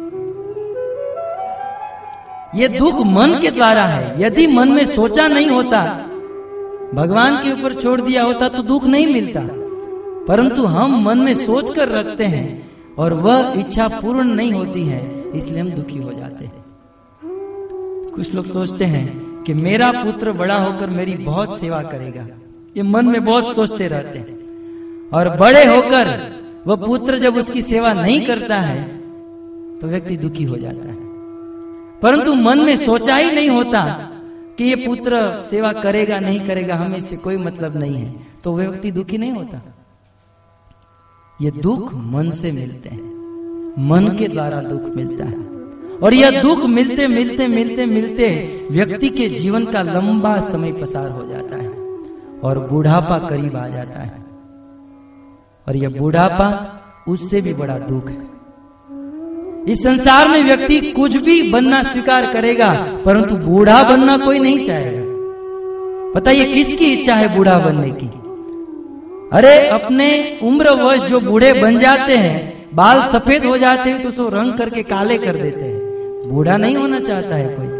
यह दुख मन के द्वारा है। यदि मन में सोचा नहीं होता, भगवान के ऊपर छोड़ दिया होता तो दुख नहीं मिलता, परंतु हम मन में सोच कर रखते हैं और वह इच्छा पूर्ण नहीं होती है, इसलिए हम दुखी हो जाते हैं। कुछ लोग सोचते हैं कि मेरा पुत्र बड़ा होकर मेरी बहुत सेवा करेगा, ये मन में बहुत सोचते रहते हैं, और बड़े होकर वह पुत्र जब उसकी सेवा नहीं करता है तो व्यक्ति दुखी हो जाता है। परंतु मन में सोचा ही नहीं होता कि ये पुत्र सेवा करेगा नहीं करेगा, हमें इससे कोई मतलब नहीं है, तो वह व्यक्ति दुखी नहीं होता। ये दुख मन से मिलते हैं, मन के द्वारा दुख मिलता है, और यह दुख मिलते मिलते मिलते मिलते व्यक्ति के जीवन का लंबा समय पसार हो जाता है और बुढ़ापा करीब आ जाता है। और यह बुढ़ापा उससे भी बड़ा दुख है। इस संसार में व्यक्ति कुछ भी बनना स्वीकार करेगा, परंतु बूढ़ा बनना कोई नहीं चाहेगा। बताइए किसकी इच्छा है बूढ़ा बनने की? अरे अपने उम्रवश जो बूढ़े बन जाते हैं, बाल सफेद हो जाते हैं तो उसको रंग करके काले कर देते हैं। बूढ़ा नहीं होना चाहता है कोई।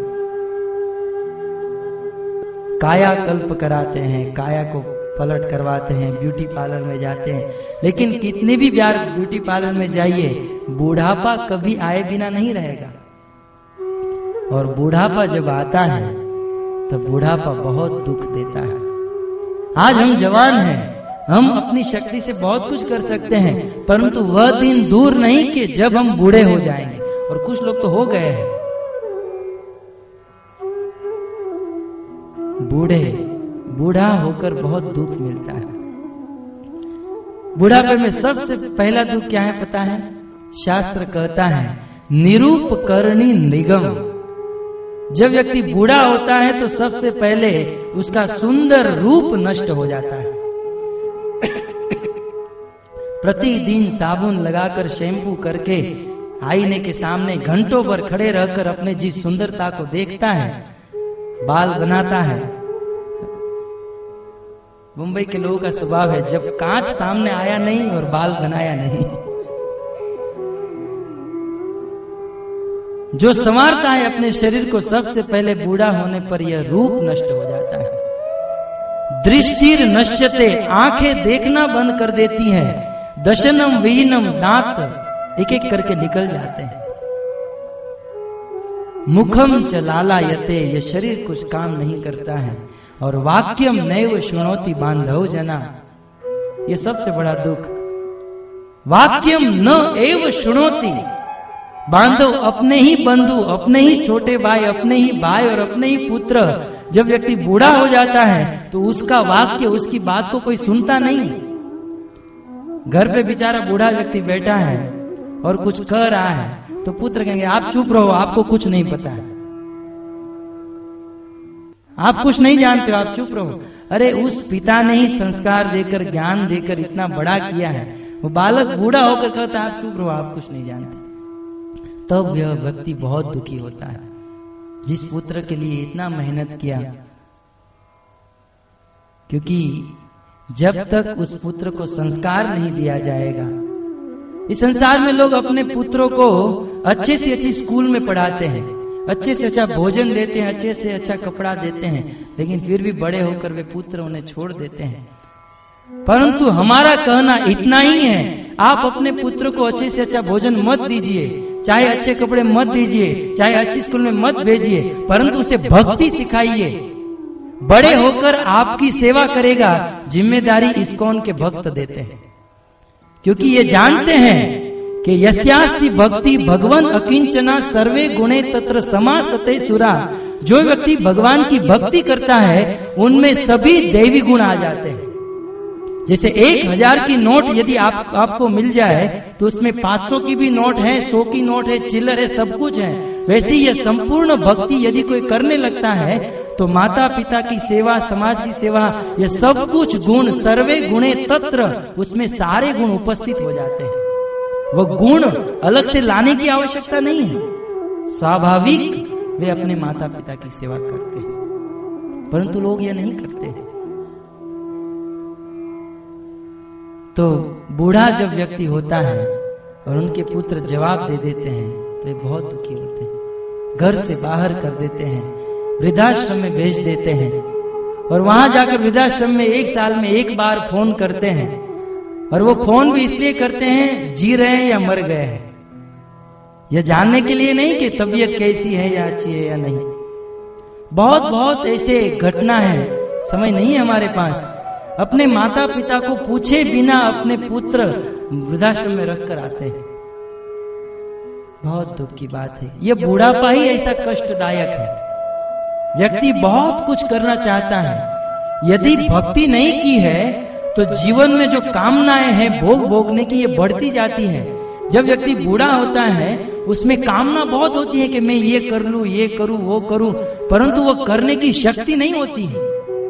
काया कल्प कराते हैं, काया को पलट करवाते हैं, ब्यूटी पार्लर में जाते हैं, लेकिन कितने भी बार ब्यूटी पार्लर में जाइए, बुढ़ापा कभी आए बिना नहीं रहेगा। और बुढ़ापा जब आता है तो बुढ़ापा बहुत दुख देता है। आज हम जवान हैं, हम अपनी शक्ति से बहुत कुछ कर सकते हैं, परंतु वह दिन दूर नहीं कि जब हम बूढ़े हो जाएंगे, और कुछ लोग तो हो गए हैं बूढ़े। बूढ़ा होकर बहुत दुख मिलता है। बुढ़ापे में सबसे पहला दुख क्या है पता है? शास्त्र कहता है निरूपकरणी निगम। जब व्यक्ति बूढ़ा होता है तो सबसे पहले उसका सुंदर रूप नष्ट हो जाता है। प्रतिदिन साबुन लगाकर शैम्पू करके आईने के सामने घंटों भर खड़े रहकर अपने जिस सुंदरता को देखता है, बाल बनाता है। मुंबई के लोगों का स्वभाव है, जब कांच सामने आया नहीं और बाल बनाया नहीं। जो संवारता है अपने शरीर को, सबसे पहले बूढ़ा होने पर यह रूप नष्ट हो जाता है। दृष्टिर नश्यते, आंखें देखना बंद कर देती हैं। दशनम विहीनम, दांत एक एक करके निकल जाते हैं। मुखम च लालायते, यह शरीर कुछ काम नहीं करता है। और वाक्यम नैव शृणोति बांधव जना, यह सबसे बड़ा दुख। वाक्यम न एव शृणोति, बांधव अपने ही बंधु, अपने ही छोटे भाई, अपने ही भाई और अपने ही पुत्र, जब व्यक्ति बूढ़ा हो जाता है तो उसका वाक्य, उसकी बात को कोई सुनता नहीं। घर पे बेचारा बूढ़ा व्यक्ति बैठा है और कुछ कह रहा है तो पुत्र कहेंगे आप चुप रहो, आपको कुछ नहीं पता है, आप कुछ नहीं जानते हो, आप चुप रहो। अरे उस पिता ने ही संस्कार देकर, ज्ञान देकर इतना बड़ा किया है, वो बालक बूढ़ा होकर कहता है आप चुप रहो, आप कुछ नहीं जानते। तब यह व्यक्ति बहुत दुखी होता है, जिस पुत्र के लिए इतना मेहनत किया। क्योंकि जब तक उस पुत्र को संस्कार नहीं दिया जाएगा, इस संसार में लोग अपने पुत्रों को अच्छे से अच्छी स्कूल में पढ़ाते हैं, अच्छे से अच्छा भोजन देते हैं, अच्छे से अच्छा कपड़ा देते हैं, लेकिन फिर भी बड़े होकर वे पुत्र उन्हें छोड़ देते हैं। परंतु हमारा कहना इतना ही है, आप अपने पुत्र को अच्छे से अच्छा भोजन मत दीजिए, चाहे अच्छे कपड़े मत दीजिए, चाहे अच्छी स्कूल में मत भेजिए, परंतु उसे भक्ति सिखाइए। बड़े होकर आपकी सेवा करेगा, जिम्मेदारी इस्कॉन के भक्त देते हैं। क्योंकि ये जानते हैं कि यस्यास्ति भक्ति भगवान अकिंचना सर्वे गुणे तत्र समासते सुरा। जो व्यक्ति भगवान की भक्ति करता है उनमें सभी दैवी गुण आ जाते हैं। जैसे 1000 की नोट यदि आपको मिल जाए तो उसमें 500 की भी नोट है, 100 की नोट है, चिल्लर है, सब कुछ है। वैसे ये संपूर्ण भक्ति यदि कोई करने लगता है तो माता पिता की सेवा, समाज की सेवा, ये सब कुछ गुण, सर्वे गुणे तत्र, उसमें सारे गुण उपस्थित हो जाते हैं। वो गुण अलग से लाने की आवश्यकता नहीं है, स्वाभाविक वे अपने माता पिता की सेवा करते हैं, परंतु लोग ये नहीं करते हैं। तो बूढ़ा जब व्यक्ति होता है और उनके पुत्र जवाब दे देते हैं तो वे बहुत दुखी होते हैं, घर से बाहर कर देते हैं, वृद्धाश्रम में भेज देते हैं। और वहां जाकर वृद्धाश्रम में 1 साल में 1 बार फोन करते हैं, और वो फोन भी इसलिए करते हैं जी रहे हैं या मर गए हैं, यह जानने के लिए नहीं कि तबीयत कैसी है या अच्छी है या नहीं। बहुत बहुत ऐसे घटना है, समय नहीं है हमारे पास, अपने माता पिता को पूछे बिना अपने पुत्र वृद्धाश्रम में रखकर आते हैं। बहुत दुख की बात है, यह बुढ़ापा ही ऐसा कष्टदायक है। व्यक्ति बहुत कुछ करना चाहता है, यदि भक्ति नहीं की है तो जीवन में जो कामनाएं हैं भोग भोगने की, ये बढ़ती जाती है। जब व्यक्ति बूढ़ा होता है उसमें कामना बहुत होती है कि मैं ये कर लूं, ये करूं, वो करूं, परंतु वो करने की शक्ति नहीं होती है।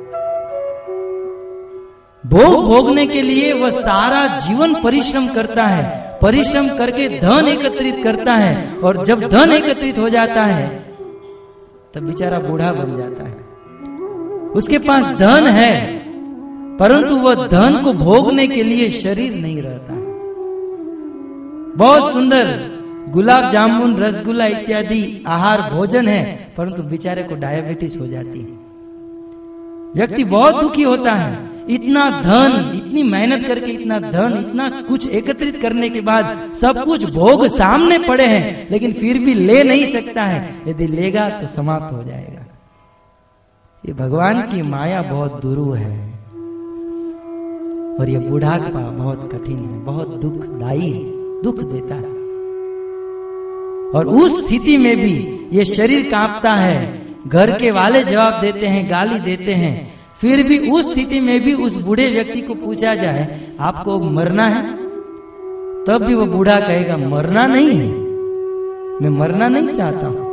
भोग भोगने के लिए वह सारा जीवन परिश्रम करता है, परिश्रम करके धन एकत्रित करता है, और जब धन एकत्रित हो जाता है तब बेचारा बूढ़ा बन जाता है। उसके पास धन है परंतु वह धन को भोगने के लिए शरीर नहीं रहता है। बहुत सुंदर गुलाब जामुन, रसगुल्ला इत्यादि आहार भोजन है, परंतु बेचारे को डायबिटीज हो जाती है। व्यक्ति बहुत दुखी होता है, इतना धन, इतनी मेहनत करके इतना धन, इतना कुछ एकत्रित करने के बाद सब कुछ भोग सामने पड़े हैं, लेकिन फिर भी ले नहीं सकता है। यदि लेगा तो समाप्त हो जाएगा। ये भगवान की माया बहुत दुरूह है, और यह बुढ़ापा बहुत कठिन है, बहुत दुखदायी है, दुख देता है। और उस स्थिति में भी ये शरीर कांपता है, घर के वाले जवाब देते हैं, गाली देते हैं, फिर भी उस स्थिति में भी उस बूढ़े व्यक्ति को पूछा जाए आपको मरना है, तब भी वो बूढ़ा कहेगा मरना नहीं है, मैं मरना नहीं चाहता हूं।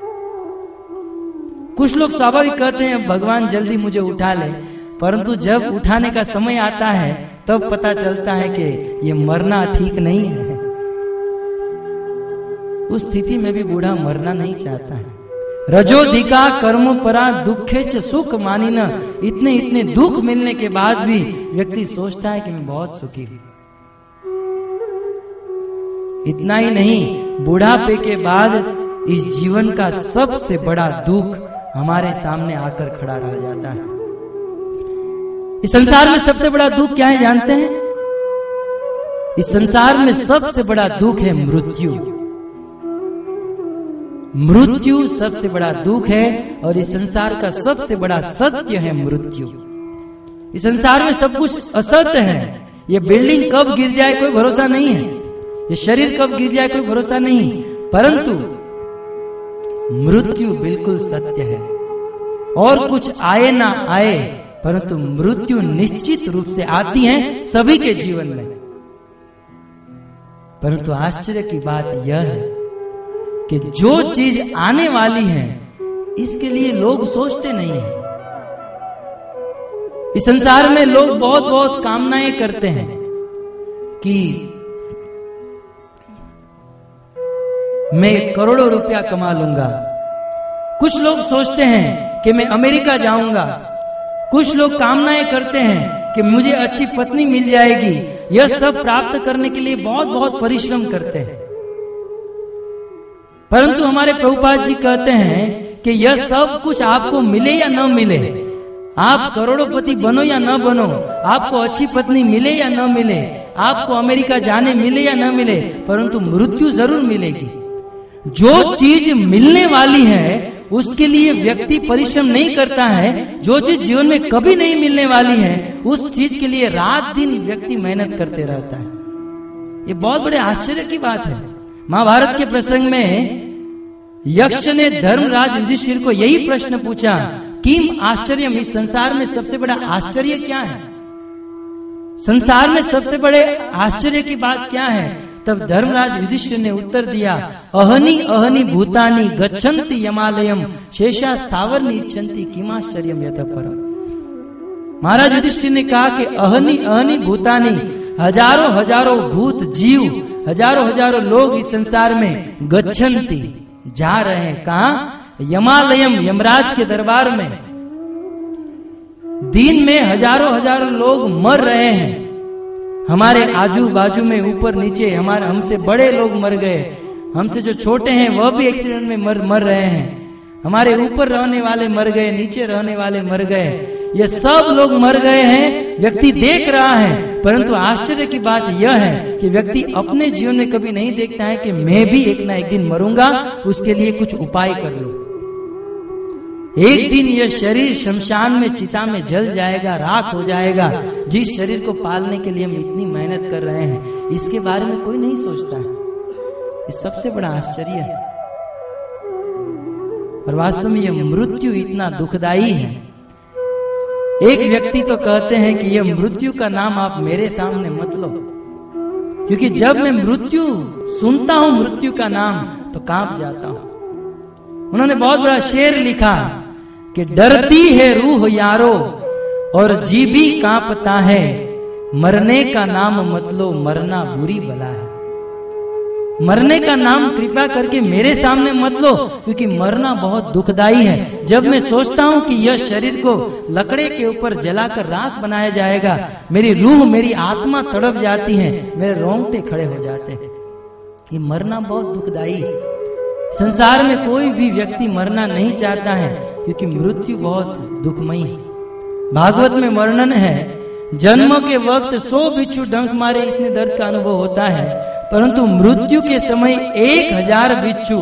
कुछ लोग स्वाभाविक कहते हैं भगवान जल्दी मुझे उठा ले, परंतु जब उठाने का समय आता है तब पता चलता है कि ये मरना ठीक नहीं है। उस स्थिति में भी बूढ़ा मरना नहीं चाहता है। रजोधिका कर्म परा दुखे च सुख मानी न। इतने इतने दुख मिलने के बाद भी व्यक्ति सोचता है कि मैं बहुत सुखी हूं। इतना ही नहीं, बुढ़ापे के बाद इस जीवन का सबसे बड़ा दुख हमारे सामने आकर खड़ा रह जाता है। इस संसार में सबसे बड़ा दुख क्या है जानते हैं? इस संसार में सबसे बड़ा दुख है मृत्यु। मृत्यु सबसे बड़ा दुख है और इस संसार का सबसे बड़ा सत्य है मृत्यु। इस संसार में सब कुछ असत्य है। ये बिल्डिंग कब गिर जाए कोई भरोसा नहीं है, ये शरीर कब गिर जाए कोई भरोसा नहीं, परंतु मृत्यु बिल्कुल सत्य है। और कुछ आए ना आए, परंतु मृत्यु निश्चित रूप से आती है सभी के जीवन में। परंतु आश्चर्य की बात यह है कि जो चीज आने वाली है इसके लिए लोग सोचते नहीं है। इस संसार में लोग बहुत बहुत कामनाएं करते हैं कि मैं करोड़ों रुपया कमा लूंगा। कुछ लोग सोचते हैं कि मैं अमेरिका जाऊंगा। कुछ लोग कामनाएं करते हैं कि मुझे अच्छी पत्नी मिल जाएगी। यह सब प्राप्त करने के लिए बहुत बहुत परिश्रम करते हैं। परंतु हमारे प्रभुपाद जी कहते हैं कि यह सब कुछ आपको मिले या न मिले, आप करोड़पति बनो या न बनो, आपको अच्छी पत्नी मिले या न मिले, आपको अमेरिका जाने मिले या न मिले, परंतु मृत्यु जरूर मिलेगी। जो चीज मिलने वाली है उसके लिए व्यक्ति परिश्रम नहीं करता है। जो चीज जीवन में कभी नहीं मिलने वाली है उस चीज के लिए रात दिन व्यक्ति मेहनत करते रहता है। ये बहुत बड़े आश्चर्य की बात है। महाभारत के प्रसंग में यक्ष ने धर्मराज युधिष्ठिर को यही प्रश्न पूछा, किम आश्चर्यम, इस संसार में सबसे बड़ा आश्चर्य क्या है? संसार में सबसे बड़े आश्चर्य की बात क्या है? तब धर्मराज युधिष्ठिर ने उत्तर दिया, अहनि अहनि भूतानि गच्छन्ति यमालयम शेषा स्थावर निच्छन्ति किमाश्चर्यम यतः परम। महाराज युधिष्ठिर ने कहा कि अहनि अहनि भूतानि, हजारों हजारों भूत जीव, हजारों हजारों लोग इस संसार में गच्छन्ति जा रहे हैं। कहा? यमालयम, यमराज के दरबार में। दिन में हजारों हजारों लोग मर रहे हैं। हमारे आजू बाजू में ऊपर नीचे हमारे हमसे बड़े लोग मर गए, हमसे जो छोटे हैं वह भी एक्सीडेंट में मर रहे हैं। हमारे ऊपर रहने वाले मर गए, नीचे रहने वाले मर गए, ये सब लोग मर गए हैं। व्यक्ति देख रहा है, परंतु आश्चर्य की बात यह है कि व्यक्ति अपने जीवन में कभी नहीं देखता है कि मैं भी एक ना एक दिन मरूंगा, उसके लिए कुछ उपाय कर लूं। एक दिन यह शरीर शमशान में चिता में जल जाएगा, राख हो जाएगा। जिस शरीर को पालने के लिए हम इतनी मेहनत कर रहे हैं, इसके बारे में कोई नहीं सोचता है। ये सबसे बड़ा आश्चर्य है। और वास्तव में यह मृत्यु इतना दुखदाई है। एक व्यक्ति तो कहते हैं कि यह मृत्यु का नाम आप मेरे सामने मत लो, क्योंकि जब मैं मृत्यु सुनता हूं, मृत्यु का नाम, तो कांप जाता हूं। उन्होंने बहुत बड़ा शेर लिखा कि डरती है रूह यारो और जी भी कांपता है, मरने का नाम मत लो, मरना बुरी बला है। मरने का नाम कृपा करके मेरे सामने मत लो, क्योंकि मरना बहुत दुखदाई है। जब मैं सोचता हूं कि यह शरीर को लकड़े के ऊपर जलाकर राख बनाया जाएगा, मेरी रूह, मेरी आत्मा तड़प जाती है, मेरे रोंगटे खड़े हो जाते हैं। ये मरना बहुत दुखदाई है। संसार में कोई भी व्यक्ति मरना नहीं चाहता है, क्योंकि मृत्यु बहुत दुखमयी है। भागवत में वर्णन है, जन्म के वक्त 100 बिच्छू डंक मारे इतने दर्द का अनुभव होता है, परंतु मृत्यु के समय 1000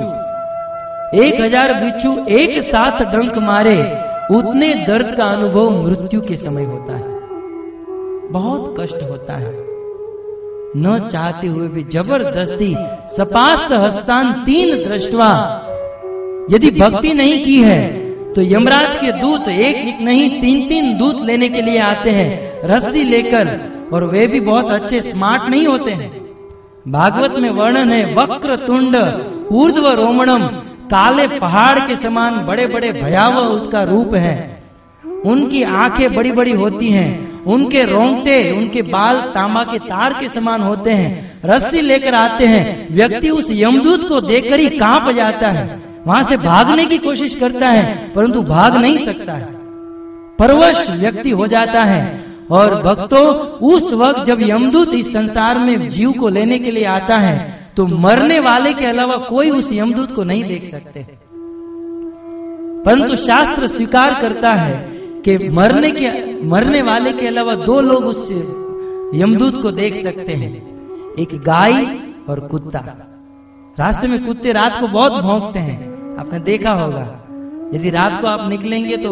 बिच्छू एक साथ डंक मारे, उतने दर्द का अनुभव मृत्यु के समय होता है। बहुत कष्ट होता है। न चाहते हुए भी जबरदस्ती सपास्त हस्तान 3 दृष्टवा, यदि भक्ति नहीं की है तो यमराज के दूत एक नहीं 3 दूत लेने के लिए आते हैं रस्सी लेकर, और वे भी बहुत अच्छे स्मार्ट नहीं होते हैं। भागवत में वर्णन है, वक्र तुंड ऊर्ध्व रोमणम, काले पहाड़ के समान बड़े बड़े भयावह उसका रूप है। उनकी आंखें बड़ी बड़ी होती हैं, उनके रोंगटे, उनके बाल तांबा के तार के समान होते हैं। रस्सी लेकर आते हैं, व्यक्ति उस यमदूत को देखकर ही कांप जाता है। वहां से भागने की कोशिश करता है परंतु भाग नहीं सकता है, परवश व्यक्ति हो जाता है। और भक्तों, उस वक्त जब यमदूत इस संसार में जीव को लेने के लिए आता है तो मरने वाले के अलावा कोई उस यमदूत को नहीं देख सकते, परंतु शास्त्र स्वीकार करता है कि मरने वाले के अलावा दो लोग उस यमदूत को देख सकते हैं, एक गाय और कुत्ता। रास्ते में कुत्ते रात को बहुत भौंकते हैं, आपने देखा होगा। यदि रात को आप निकलेंगे तो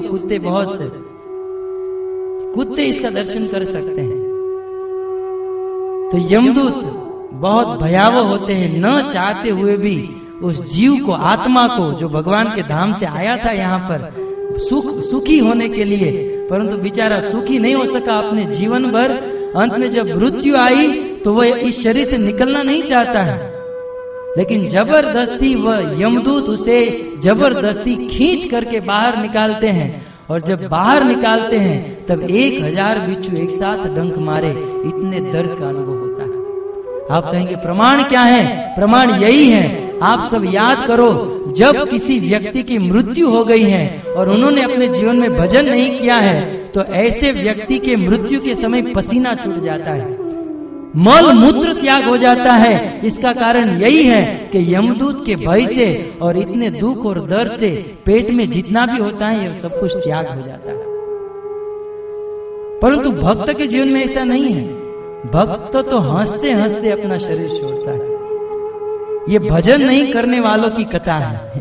कुत्ते इसका दर्शन कर सकते हैं। तो यमदूत बहुत भयावह होते हैं, न चाहते हुए भी उस जीव को, आत्मा को, जो भगवान के धाम से आया था यहाँ पर सुखी होने के लिए, परंतु बेचारा सुखी नहीं हो सका अपने जीवन भर। अंत में जब मृत्यु आई तो वह इस शरीर से निकलना नहीं चाहता है, लेकिन जबरदस्ती वह यमदूत उसे जबरदस्ती खींच करके बाहर निकालते हैं। और जब बाहर निकालते हैं तब 1000 बिच्छू एक साथ डंक मारे, इतने दर्द का अनुभव होता है। आप कहेंगे प्रमाण क्या है? प्रमाण यही है, आप सब याद करो, जब किसी व्यक्ति की मृत्यु हो गई है और उन्होंने अपने जीवन में भजन नहीं किया है तो ऐसे व्यक्ति के मृत्यु के समय पसीना छूट जाता है, मल मूत्र त्याग हो जाता है। इसका कारण यही है कि यमदूत के भय से और इतने दुख और दर्द से पेट में जितना भी होता है यह सब कुछ त्याग हो जाता है। परंतु भक्त के जीवन में ऐसा नहीं है। भक्त तो हंसते हंसते अपना शरीर छोड़ता है। ये भजन नहीं करने वालों की कथा है।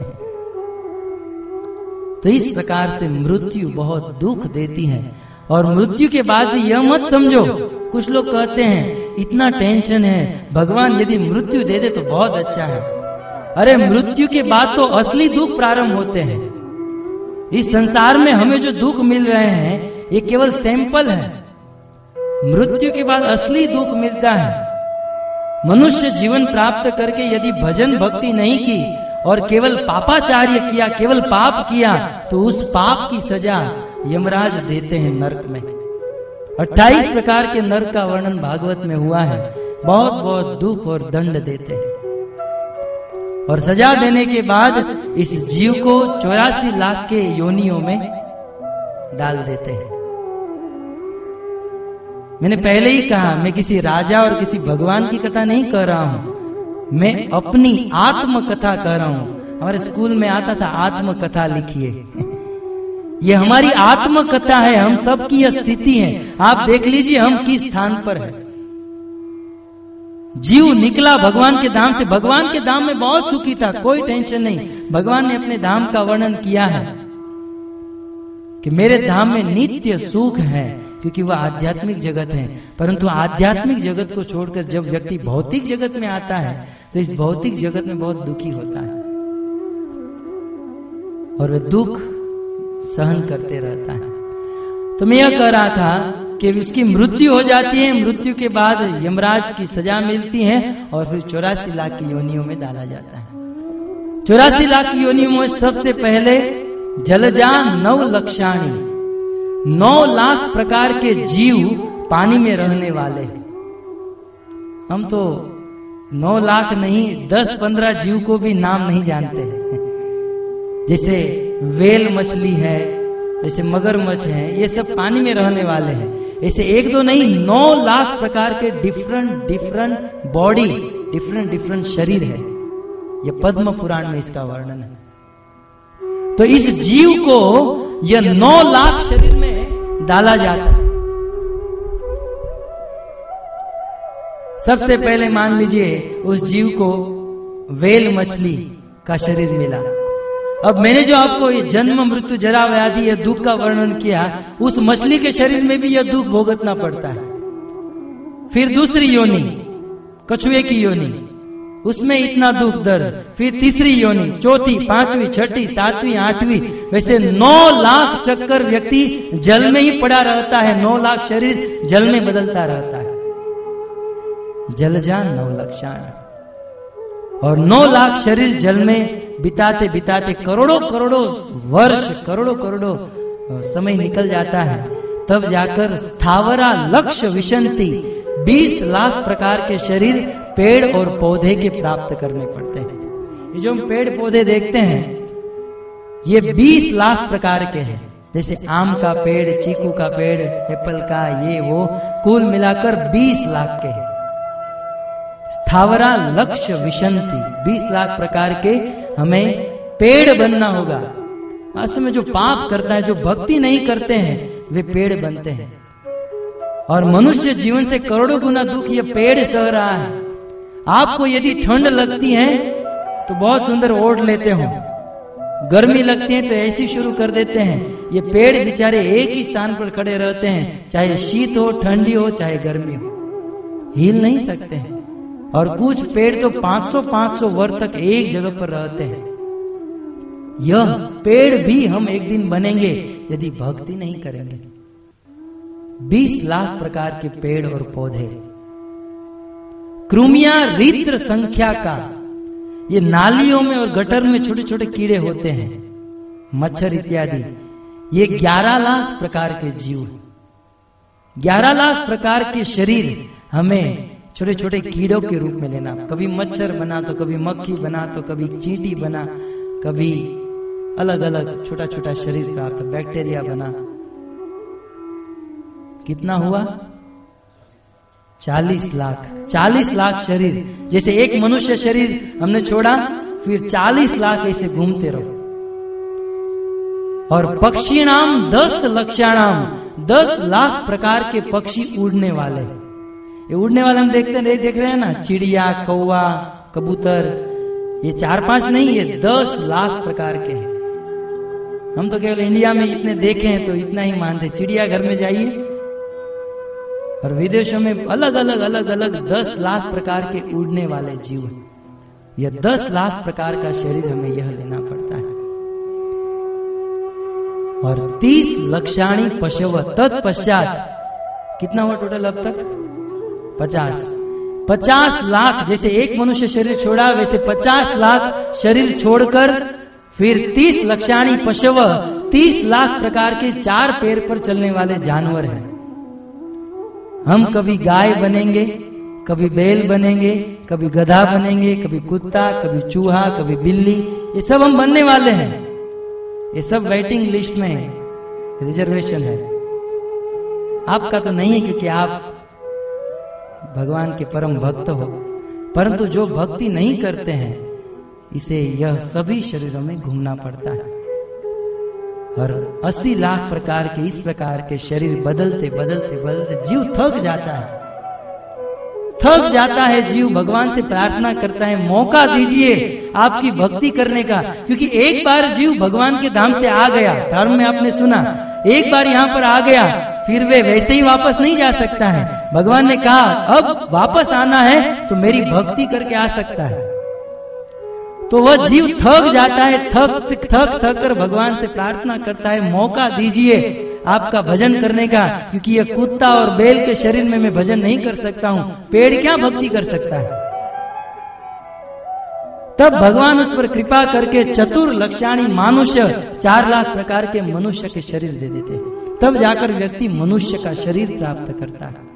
तो इस प्रकार से मृत्यु बहुत दुख देती है। और मृत्यु के बाद भी यह मत समझो, कुछ लोग कहते हैं इतना टेंशन है, भगवान यदि मृत्यु दे दे तो बहुत अच्छा है। अरे मृत्यु के बाद तो असली दुख प्रारंभ होते हैं। इस संसार में हमें जो दुख मिल रहे हैं ये केवल सैंपल है। मृत्यु के बाद असली दुख मिलता है। मनुष्य जीवन प्राप्त करके यदि भजन भक्ति नहीं की और केवल पापाचार्य किया, केवल पाप किया, तो उस पाप की सजा यमराज देते हैं नरक में। 28 प्रकार के नरक का वर्णन भागवत में हुआ है। बहुत बहुत दुख और दंड देते हैं और सजा देने के बाद इस जीव को 84 लाख के योनियों में डाल देते हैं। मैंने पहले ही कहा, मैं किसी राजा और किसी भगवान की कथा नहीं कर रहा हूं, मैं अपनी आत्म कथा कर रहा हूं। हमारे स्कूल में आता था आत्म कथा लिखिए। ये हमारी आत्म कथा है, हम सब की स्थिति है। आप देख लीजिए हम किस स्थान पर है। जीव निकला भगवान के धाम से, भगवान के धाम में बहुत सुखी था, कोई टेंशन नहीं। भगवान ने अपने धाम का वर्णन किया है कि मेरे धाम में नित्य सुख है, क्योंकि वह आध्यात्मिक जगत है। परंतु आध्यात्मिक जगत को छोड़कर जब व्यक्ति भौतिक जगत में आता है तो इस भौतिक जगत में बहुत दुखी होता है और वह दुख सहन करते रहता है। तो मैं यह कह रहा था कि उसकी मृत्यु हो जाती है, मृत्यु के बाद यमराज की सजा मिलती है और फिर 84 लाख की योनियों में डाला जाता है। 84 लाख की योनियों में सबसे पहले जलजान 9 लक्षाणी, 9 लाख प्रकार के जीव पानी में रहने वाले हैं। हम तो 9 लाख नहीं 10-15 जीव को भी नाम नहीं जानते हैं। जैसे वेल मछली है, जैसे मगरमच्छ है, ये सब पानी में रहने वाले हैं। ऐसे 1-2 नहीं 9 लाख प्रकार के डिफरेंट बॉडी, डिफरेंट शरीर है। ये पद्म पुराण में इसका वर्णन है। तो इस जीव को यह 9 लाख शरीर में डाला जाता है। सबसे पहले मान लीजिए उस जीव को वेल मछली का शरीर मिला। अब मैंने जो आपको ये जन्म मृत्यु जरा व्याधि या दुख का वर्णन किया, उस मछली के शरीर में भी यह दुख भोगतना पड़ता है। फिर दूसरी योनि, कछुए की योनि, उसमें इतना दुख दर्द। फिर तीसरी योनि, चौथी, 5वीं, 6ठी, 7वीं, 8वीं, वैसे 9 लाख चक्कर व्यक्ति जल में ही पड़ा रहता है। 9 लाख शरीर जल में बदलता रहता है। जलजान 9 लक्षाण, और 9 लाख शरीर जल में बिताते बिताते करोड़ों वर्ष, करोड़ों समय निकल जाता है। तब जाकर स्थावरा लक्ष्य विशंति 20 लाख प्रकार के शरीर पेड़ और पौधे के प्राप्त करने पड़ते हैं। ये जो हम पेड़ पौधे देखते हैं ये 20 लाख प्रकार के हैं। जैसे आम का पेड़, चीकू का पेड़, एप्पल का, ये वो कुल मिलाकर 20 लाख के हैं। स्थावरा लक्ष्य विशंति, 20 लाख प्रकार के हमें पेड़ बनना होगा। वास्तव में जो पाप करता है, जो भक्ति नहीं करते हैं, वे पेड़ बनते हैं। और मनुष्य जीवन से करोड़ों गुना दुख ये पेड़ सह रहा है। आपको यदि ठंड लगती है तो बहुत सुंदर ओढ़ लेते हो, गर्मी लगती है तो ऐसी शुरू कर देते हैं। ये पेड़ बेचारे एक ही स्थान पर खड़े रहते हैं, चाहे शीत हो, ठंडी हो, चाहे गर्मी हो, हिल नहीं सकते हैं। और कुछ पेड़ तो 500-500 वर्ष तक एक जगह पर रहते हैं। यह पेड़ भी हम एक दिन बनेंगे यदि भक्ति नहीं करेंगे। 20 लाख प्रकार के पेड़ और पौधे। कृमियां रित्र संख्या का, ये नालियों में और गटर में छोटे छोटे कीड़े होते हैं, मच्छर इत्यादि। ये 11 लाख प्रकार के जीव, 11 लाख प्रकार के शरीर हमें छोटे छोटे कीड़ों के रूप में लेना। कभी मच्छर बना तो कभी मक्खी बना तो कभी चींटी बना, कभी अलग अलग छोटा छोटा शरीर का तो बैक्टीरिया बना। कितना हुआ? 40 लाख। 40 लाख शरीर। जैसे एक मनुष्य शरीर हमने छोड़ा, फिर 40 लाख ऐसे घूमते रहो। और पक्षीणाम 10 लक्षाणाम, 10 लाख प्रकार के पक्षी उड़ने वाले। ये उड़ने वाले हम देख रहे हैं ना, चिड़िया, कौवा, कबूतर। ये 4-5 नहीं, ये 10 लाख प्रकार के हैं। हम तो केवल इंडिया में इतने देखे हैं तो इतना ही मानते। चिड़ियाघर में जाइए और विदेशों में अलग अलग 10 लाख प्रकार के उड़ने वाले जीव। यह 10 लाख प्रकार का शरीर हमें यह लेना पड़ता है। और 30 लक्षाणी पशव, तत्पश्चात कितना हुआ टोटल अब तक? 50 लाख। जैसे एक मनुष्य शरीर छोड़ा, वैसे 50 लाख शरीर छोड़कर फिर 30 लक्षाणी पशव, 30 लाख प्रकार के 4 पैर पर चलने वाले जानवर हैं। हम कभी गाय बनेंगे, कभी बैल बनेंगे, कभी गधा बनेंगे, कभी कुत्ता, कभी चूहा, कभी बिल्ली। ये सब हम बनने वाले हैं। ये सब वेटिंग लिस्ट में है, रिजर्वेशन है। आपका तो नहीं है क्योंकि आप भगवान के परम भक्त हो, परंतु जो भक्ति नहीं करते हैं इसे यह सभी शरीरों में घूमना पड़ता है। और 80 लाख प्रकार के इस प्रकार के शरीर बदलते बदलते बदलते जीव थक जाता है। जीव भगवान से प्रार्थना करता है, मौका दीजिए आपकी भक्ति करने का। क्योंकि एक बार जीव भगवान के धाम से आ गया, प्रारंभ में आपने सुना, एक बार यहाँ पर आ गया, फिर वे वैसे ही वापस नहीं जा सकता है। भगवान ने कहा अब वापस आना है तो मेरी भक्ति करके आ सकता है। तो वह जीव थक जाता है, थक कर भगवान से प्रार्थना करता है, मौका दीजिए आपका भजन करने का। क्योंकि यह कुत्ता और बैल के शरीर में मैं भजन नहीं कर सकता हूं, पेड़ क्या भक्ति कर सकता है। तब भगवान उस पर कृपा करके चतुर लक्षाणी मानुष्य, 4 लाख प्रकार के मनुष्य के शरीर दे देते। तब जाकर व्यक्ति मनुष्य का शरीर प्राप्त करता है।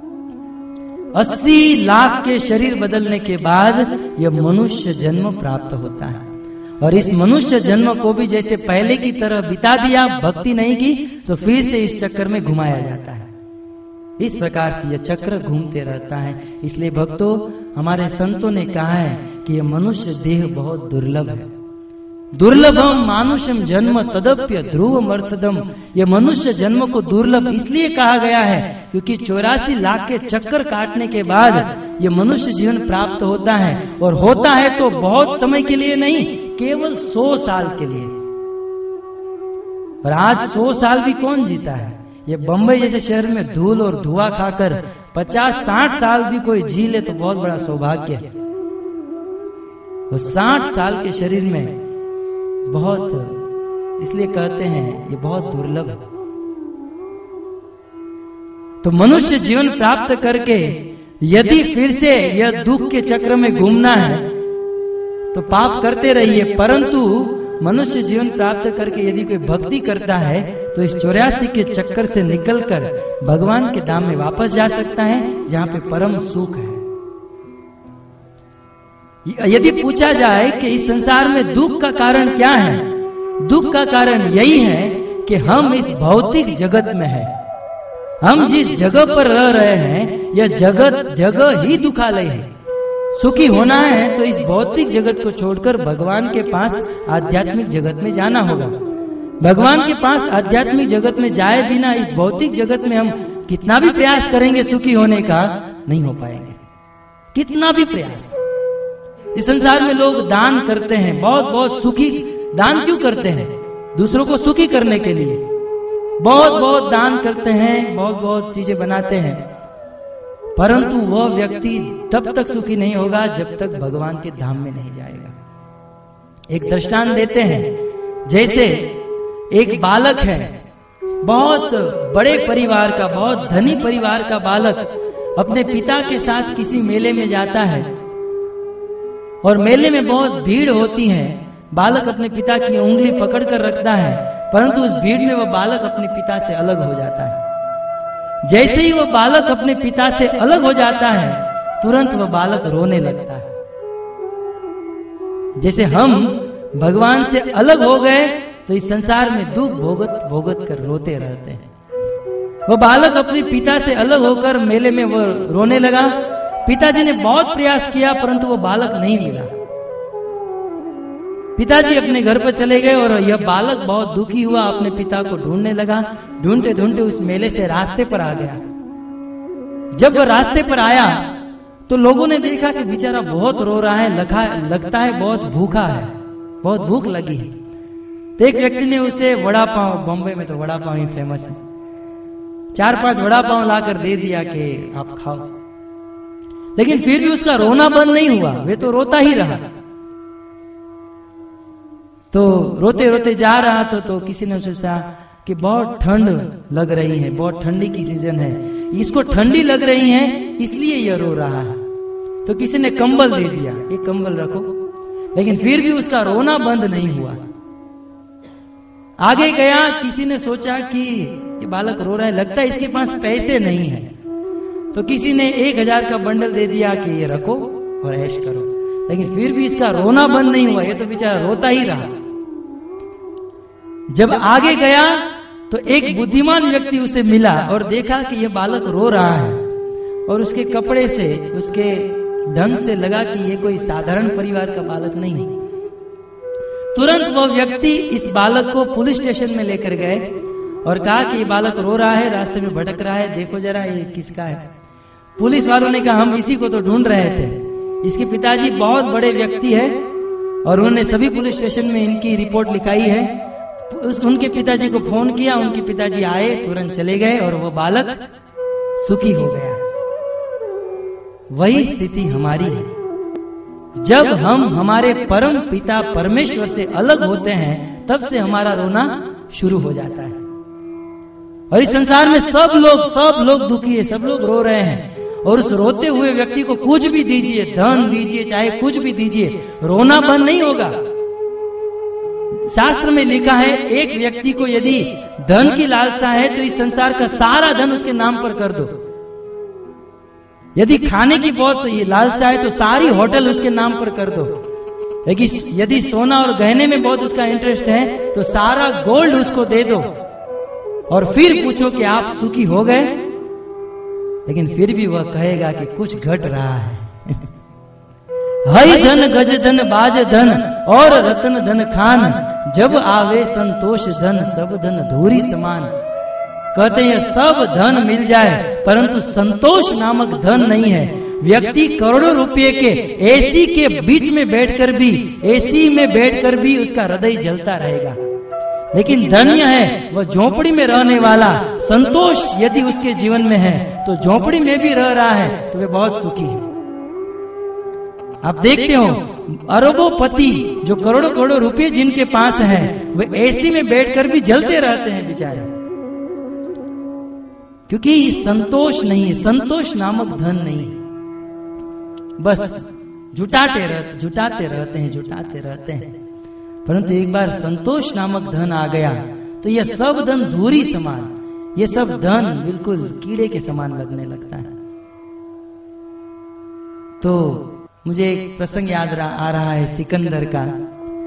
80 लाख के शरीर बदलने के बाद यह मनुष्य जन्म प्राप्त होता है। और इस मनुष्य जन्म को भी जैसे पहले की तरह बिता दिया, भक्ति नहीं की, तो फिर से इस चक्कर में घुमाया जाता है। इस प्रकार से यह चक्र घूमते रहता है। इसलिए भक्तों, हमारे संतों ने कहा है कि यह मनुष्य देह बहुत दुर्लभ है। दुर्लभम मानुषम जन्म तदप्य ध्रुव मर्तदम। यह मनुष्य जन्म को दुर्लभ इसलिए कहा गया है क्योंकि 84 लाख के चक्कर काटने के बाद यह मनुष्य जीवन प्राप्त होता है। और होता है तो बहुत समय के लिए नहीं, केवल 100 साल के लिए। और आज 100 साल भी कौन जीता है? ये बंबई जैसे शहर में धूल और धुआं खाकर 50-60 साल भी कोई जी ले तो बहुत बड़ा सौभाग्य है। वो 60 साल के शरीर में बहुत, इसलिए कहते हैं ये बहुत दुर्लभ है। तो मनुष्य जीवन प्राप्त करके यदि फिर से यह दुख के चक्र में घूमना है तो पाप करते रहिए, परंतु मनुष्य जीवन प्राप्त करके यदि कोई भक्ति करता है तो इस 84 के चक्कर से निकलकर भगवान के धाम में वापस जा सकता है, जहां पे परम सुख है। यदि पूछा जाए कि इस संसार में दुख का कारण क्या है, दुख का कारण यही है कि हम इस भौतिक जगत में हैं। हम जिस जगह पर रह रहे हैं यह जगह ही दुखालय है। सुखी होना है तो इस भौतिक जगत को छोड़कर भगवान के पास आध्यात्मिक जगत में जाना होगा। भगवान के पास आध्यात्मिक जगत में जाए बिना इस भौतिक जगत में हम कितना भी प्रयास करेंगे सुखी होने का, नहीं हो पाएंगे। कितना भी प्रयास। इस संसार में लोग दान करते हैं, बहुत बहुत सुखी। दान क्यों करते हैं? दूसरों को सुखी करने के लिए बहुत बहुत दान करते हैं, बहुत बहुत चीजें बनाते हैं, परंतु वह व्यक्ति तब तक सुखी नहीं होगा जब तक भगवान के धाम में नहीं जाएगा। एक दृष्टांत देते हैं, जैसे एक बालक है, बहुत बड़े परिवार का, बहुत धनी परिवार का बालक अपने पिता के साथ किसी मेले में जाता है और मेले में बहुत भीड़ होती है। बालक अपने पिता की उंगली पकड़कर रखता है, परंतु उस भीड़ में वह बालक अपने पिता से अलग हो जाता है। जैसे ही वह बालक अपने पिता से अलग हो जाता है, तुरंत वह बालक रोने लगता है। जैसे हम भगवान से अलग हो गए तो इस संसार में दुख भोगत भोगत कर रोते रहते हैं। वह बालक अपने पिता से अलग होकर मेले में वह रोने लगा। पिताजी ने बहुत प्रयास किया परंतु वह बालक नहीं मिला। पिताजी अपने घर पर चले गए और यह बालक बहुत दुखी हुआ, अपने पिता को ढूंढने लगा। ढूंढते ढूंढते उस मेले से रास्ते पर आ गया। जब वह रास्ते पर आया तो लोगों ने देखा कि बेचारा बहुत रो रहा है, लगता है बहुत भूखा है, बहुत भूख लगी है। तो एक व्यक्ति ने उसे वड़ा पाव, बॉम्बे में तो वड़ा पाव ही फेमस है, 4-5 वड़ा पाव लाकर दे दिया कि आप खाओ। लेकिन फिर भी उसका रोना बंद नहीं हुआ, वे तो रोता ही रहा। तो रोते रोते जा रहा तो किसी ने सोचा कि बहुत ठंड लग रही है, बहुत ठंडी की सीजन है, इसको ठंडी लग रही है इसलिए यह रो रहा है। तो किसी ने कंबल दे दिया, ये कंबल रखो। लेकिन फिर भी उसका रोना बंद नहीं हुआ। आगे गया, किसी ने सोचा कि ये बालक रो रहा है, लगता है इसके पास पैसे नहीं है, तो किसी ने 1000 का बंडल दे दिया कि ये रखो और ऐश करो। लेकिन फिर भी इसका रोना बंद नहीं हुआ, ये तो बेचारा रोता ही रहा। जब आगे गया तो एक बुद्धिमान व्यक्ति उसे मिला और देखा कि यह बालक रो रहा है और उसके कपड़े से, उसके ढंग से लगा कि यह कोई साधारण परिवार का बालक नहीं है। तुरंत वह व्यक्ति इस बालक को पुलिस स्टेशन में लेकर गए और कहा कि ये बालक रो रहा है, रास्ते में भटक रहा है, देखो जरा ये किसका है। पुलिस वालों ने कहा हम इसी को तो ढूंढ रहे थे, इसके पिताजी बहुत बड़े व्यक्ति है और उन्होंने सभी पुलिस स्टेशन में इनकी रिपोर्ट लिखाई है। उनके पिताजी को फोन किया, उनके पिताजी आए, तुरंत चले गए और वो बालक सुखी हो गया। वही स्थिति हमारी है। जब हम हमारे परम पिता परमेश्वर से अलग होते हैं तब से हमारा रोना शुरू हो जाता है। और इस संसार में सब लोग दुखी है, सब लोग रो रहे हैं। और उस रोते हुए व्यक्ति को कुछ भी दीजिए, धन दीजिए, चाहे कुछ भी दीजिए, रोना बंद नहीं होगा। शास्त्र में लिखा है एक व्यक्ति को यदि धन की लालसा है तो इस संसार का सारा धन उसके नाम पर कर दो। यदि खाने की बहुत ये लालसा है तो सारी होटल उसके नाम पर कर दो। लेकिन यदि सोना और गहने में बहुत उसका इंटरेस्ट है तो सारा गोल्ड उसको दे दो और फिर पूछो कि आप सुखी हो गए। लेकिन फिर भी वह कहेगा कि कुछ घट रहा है। हई धन गज धन बाज धन और रतन धन खान, जब आवे संतोष धन सब धन धूरी समान। कहते हैं सब धन मिल जाए परंतु संतोष नामक धन नहीं है। व्यक्ति करोड़ों रुपए के एसी के बीच में बैठकर भी, एसी में बैठकर भी उसका हृदय जलता रहेगा। लेकिन धन्य है वह झोपड़ी में रहने वाला। संतोष यदि उसके जीवन में है तो झोपड़ी में भी रह रहा है तो वे बहुत सुखी है। आप देखते हो अरबों पति जो करोड़ों करोड़ों रुपए जिनके पास है वे एसी में बैठकर भी जलते रहते हैं बेचारे, क्योंकि संतोष नहीं है, संतोष नामक धन नहीं। बस जुटाते रहते हैं। परंतु एक बार संतोष नामक धन आ गया तो यह सब धन धूरी समान, यह सब धन बिल्कुल कीड़े के समान लगने लगता है। तो मुझे एक प्रसंग याद आ रहा है सिकंदर का।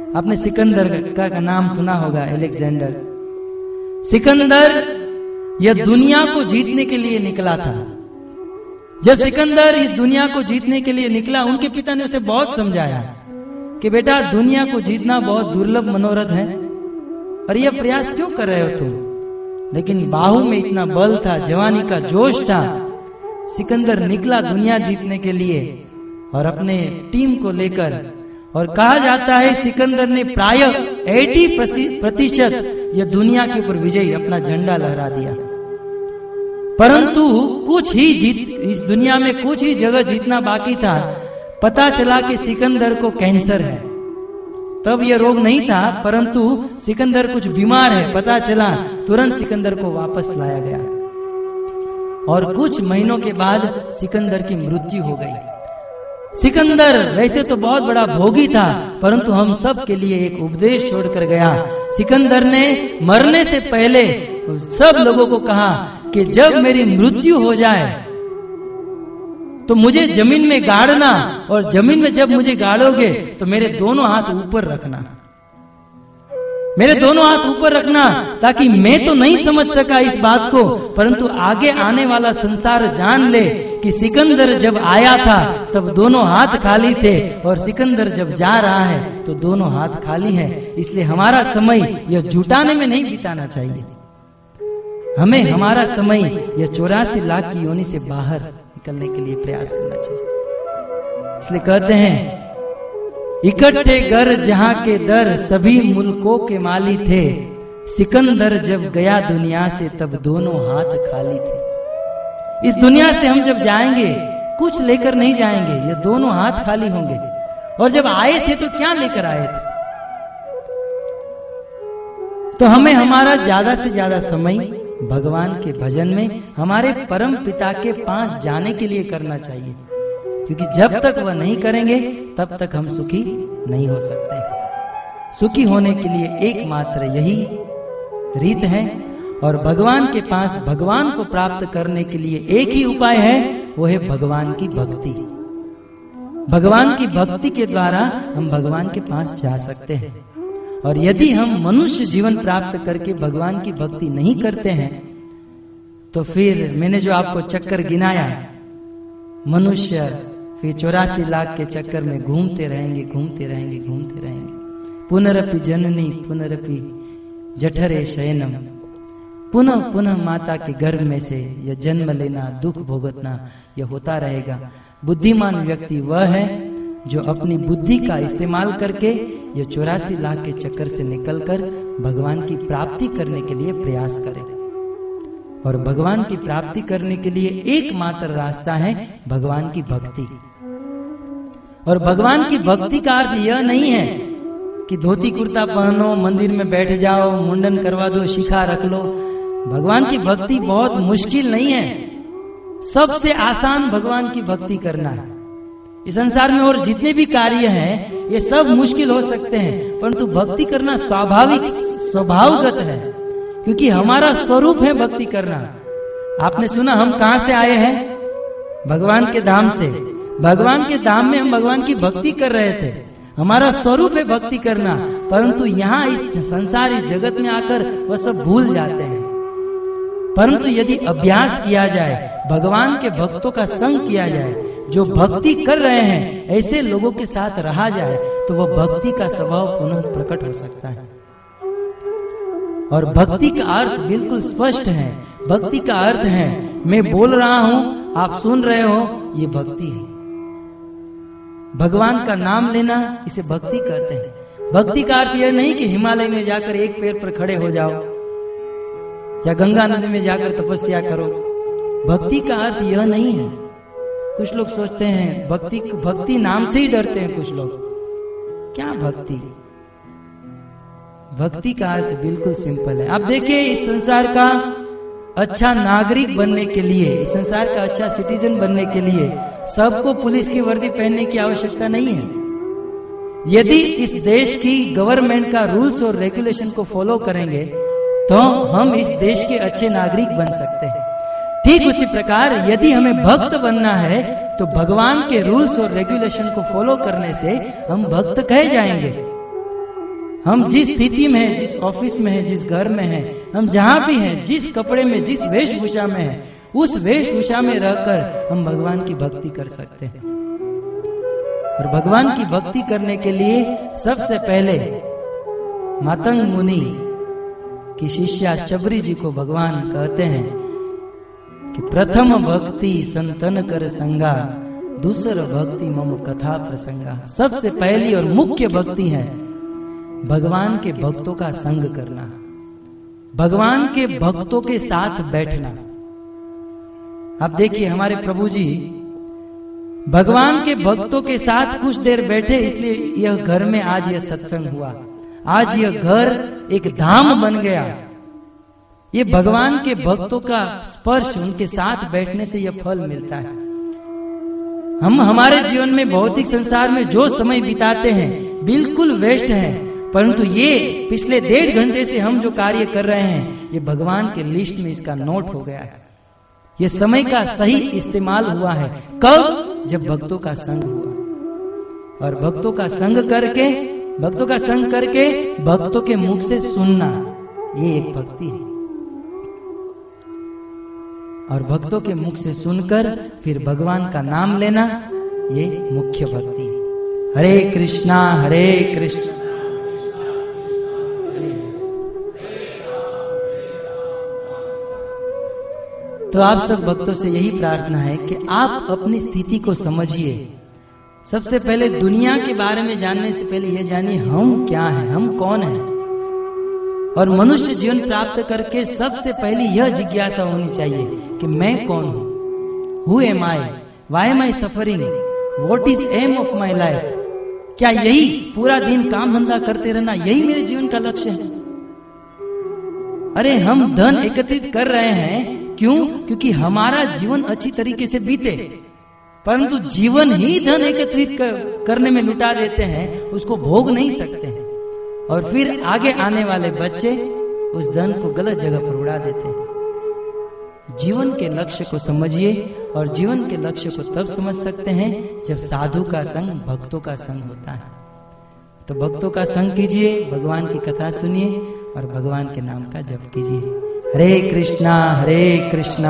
आपने सिकंदर का नाम सुना होगा, अलेक्जेंडर। सिकंदर यह दुनिया को जीतने के लिए निकला था। जब सिकंदर इस दुनिया को जीतने के लिए निकला, उनके पिता ने उसे बहुत समझाया कि बेटा दुनिया को जीतना बहुत दुर्लभ मनोरथ है और यह प्रयास क्यों कर रहे हो तुम। लेकिन बाहु में इतना बल था, जवानी का जोश था। सिकंदर निकला दुनिया जीतने के लिए और अपने टीम को लेकर, और कहा जाता है सिकंदर ने प्रायः 80% यह दुनिया के ऊपर विजयी अपना झंडा लहरा दिया। परंतु इस दुनिया में कुछ ही जगह जीतना बाकी था। पता चला कि सिकंदर को कैंसर है। तब यह रोग नहीं था, परंतु सिकंदर कुछ बीमार है पता चला, तुरंत सिकंदर को वापस लाया गया और कुछ महीनों के बाद सिकंदर की मृत्यु हो गई। सिकंदर वैसे तो बहुत बड़ा भोगी था, परंतु हम सब के लिए एक उपदेश छोड़कर गया। सिकंदर ने मरने से पहले सब लोगों को कहा कि जब मेरी मृत्यु हो जाए तो मुझे जमीन में गाड़ना, और जमीन में जब मुझे गाड़ोगे तो मेरे दोनों हाथ ऊपर रखना, मेरे दोनों हाथ ऊपर रखना, ताकि मैं तो नहीं समझ सका इस बात को, परंतु आगे आने वाला संसार जान ले कि सिकंदर जब आया था तब दोनों हाथ खाली थे, और सिकंदर जब जा रहा है तो दोनों हाथ खाली हैं। इसलिए हमारा समय यह जुटाने में नहीं बिताना चाहिए, हमें हमारा समय यह 84 लाख की योनि से बाहर निकलने के लिए प्रयास करना चाहिए। इसलिए कहते हैं इकट्ठे घर जहां के दर, सभी मुल्कों के माली थे। सिकंदर जब गया दुनिया से तब दोनों हाथ खाली थे। इस दुनिया से हम जब जाएंगे कुछ लेकर नहीं जाएंगे, ये दोनों हाथ खाली होंगे। और जब आए थे तो क्या लेकर आए थे? तो हमें हमारा ज्यादा से ज्यादा समय भगवान के भजन में, हमारे परम पिता के पास जाने के लिए करना चाहिए, क्योंकि जब तक वह नहीं करेंगे तब तक हम सुखी नहीं हो सकते। सुखी होने के लिए एकमात्र यही रीत है, और भगवान के पास भगवान को प्राप्त करने के लिए एक ही उपाय है, वो है भगवान की भक्ति। भगवान की भक्ति के द्वारा हम भगवान के पास जा सकते हैं। और यदि हम मनुष्य जीवन प्राप्त करके भगवान की भक्ति नहीं करते हैं, तो फिर मैंने जो आपको चक्कर गिनाया, मनुष्य फिर 84 लाख के चक्कर में घूमते रहेंगे, घूमते रहेंगे, घूमते रहेंगे। पुनरपि जननी पुनरपि जठरे शयनम, पुनः पुनः माता के गर्भ में से यह जन्म लेना, दुख भोगतना, यह होता रहेगा। बुद्धिमान व्यक्ति वह है जो अपनी बुद्धि का इस्तेमाल करके ये 84 लाख के चक्कर से निकलकर भगवान की प्राप्ति करने के लिए प्रयास करे। और भगवान की प्राप्ति करने के लिए एकमात्र रास्ता है भगवान की भक्ति। और भगवान की भक्ति का अर्थ यह नहीं है कि धोती कुर्ता पहनो, मंदिर में बैठ जाओ, मुंडन करवा दो, शिखा रख लो। भगवान की भक्ति बहुत मुश्किल नहीं है, सबसे आसान भगवान की भक्ति करना है। इस संसार में और जितने भी कार्य हैं ये सब मुश्किल हो सकते हैं, परंतु भक्ति करना स्वाभाविक स्वभावगत है, क्योंकि हमारा स्वरूप है भक्ति करना। आपने सुना हम कहां से आए हैं? भगवान के धाम से। भगवान के धाम में हम भगवान की भक्ति कर रहे थे, हमारा स्वरूप है भक्ति करना, परंतु यहाँ इस संसार, इस जगत में आकर वह सब भूल जाते हैं। परंतु यदि अभ्यास किया जाए, भगवान के भक्तों का संग किया जाए, जो भक्ति कर रहे हैं ऐसे लोगों के साथ रहा जाए, तो वह भक्ति का स्वभाव पुनः प्रकट हो सकता है। और भक्ति का अर्थ बिल्कुल स्पष्ट है। भक्ति का अर्थ है मैं बोल रहा हूं, आप सुन रहे हो, ये भक्ति है। भगवान का नाम लेना, इसे भक्ति कहते हैं। भक्ति का अर्थ यह नहीं कि हिमालय में जाकर एक पैर पर खड़े हो जाओ या गंगा नदी में जाकर तपस्या करो। भक्ति का अर्थ यह नहीं है। कुछ लोग सोचते हैं भक्ति नाम से ही डरते हैं कुछ लोग। क्या भक्ति? भक्ति का अर्थ बिल्कुल सिंपल है। आप देखिए, इस संसार का अच्छा नागरिक बनने के लिए, इस संसार का अच्छा सिटीजन बनने के लिए सबको पुलिस की वर्दी पहनने की आवश्यकता नहीं है। यदि इस देश की गवर्नमेंट का रूल्स और रेगुलेशन को फॉलो करेंगे तो हम इस देश के अच्छे नागरिक बन सकते हैं। ठीक उसी प्रकार यदि हमें भक्त बनना है तो भगवान के रूल्स और रेगुलेशन को फॉलो करने से हम भक्त कहे जाएंगे। हम जिस स्थिति में हैं, जिस ऑफिस में हैं, जिस घर में हैं, हम जहां भी हैं, जिस कपड़े में, जिस वेशभूषा में हैं, उस वेशभूषा में रहकर हम भगवान की भक्ति कर सकते हैं। और भगवान की भक्ति करने के लिए सबसे पहले मातंग मुनि की शिष्या शबरी जी को भगवान कहते हैं कि प्रथम भक्ति संतन कर संगा, दूसरा भक्ति मम कथा प्रसंगा। सबसे पहली और मुख्य भक्ति है भगवान के भक्तों का संग करना, भगवान के भक्तों के साथ बैठना। आप देखिए हमारे प्रभु जी भगवान के भक्तों के साथ कुछ देर बैठे, इसलिए यह घर में आज यह सत्संग हुआ, आज यह घर एक धाम बन गया। ये भगवान के भक्तों का स्पर्श, उनके साथ बैठने से यह फल मिलता है। हम हमारे जीवन में भौतिक संसार में जो समय बिताते हैं बिल्कुल वेस्ट है, परंतु ये पिछले 1.5 घंटे से हम जो कार्य कर रहे हैं ये भगवान के लिस्ट में इसका नोट हो गया है। ये समय का सही इस्तेमाल हुआ है। कब? जब भक्तों का संग हुआ। और भक्तों का संग करके भक्तों के मुख से सुनना, ये एक भक्ति है। और भक्तों के मुख से सुनकर फिर भगवान का नाम लेना, ये मुख्य भक्ति है। हरे कृष्णा हरे कृष्णा। तो आप सब भक्तों से यही प्रार्थना है कि आप अपनी स्थिति को समझिए। सबसे पहले दुनिया के बारे में जानने से पहले यह जानिए हम क्या हैं, हम कौन हैं। और मनुष्य जीवन प्राप्त करके सबसे पहली यह जिज्ञासा होनी चाहिए कि मैं कौन हूं, who am I, why am I suffering, what is aim of my life. क्या यही पूरा दिन काम धंधा करते रहना यही मेरे जीवन का लक्ष्य है? अरे हम धन एकत्रित कर रहे हैं, क्यों? क्योंकि हमारा जीवन अच्छी तरीके से बीते, परंतु जीवन ही धन एकत्रित करने में लुटा देते हैं, उसको भोग नहीं सकते हैं। और फिर आगे आने वाले बच्चे उस धन को गलत जगह पर उड़ा देते हैं। जीवन के लक्ष्य को समझिए, और जीवन के लक्ष्य को तब समझ सकते हैं जब साधु का संग, भक्तों का संग होता है। तो भक्तों का संग कीजिए, भगवान की कथा सुनिए और भगवान के नाम का जप कीजिए। हरे कृष्णा हरे कृष्णा।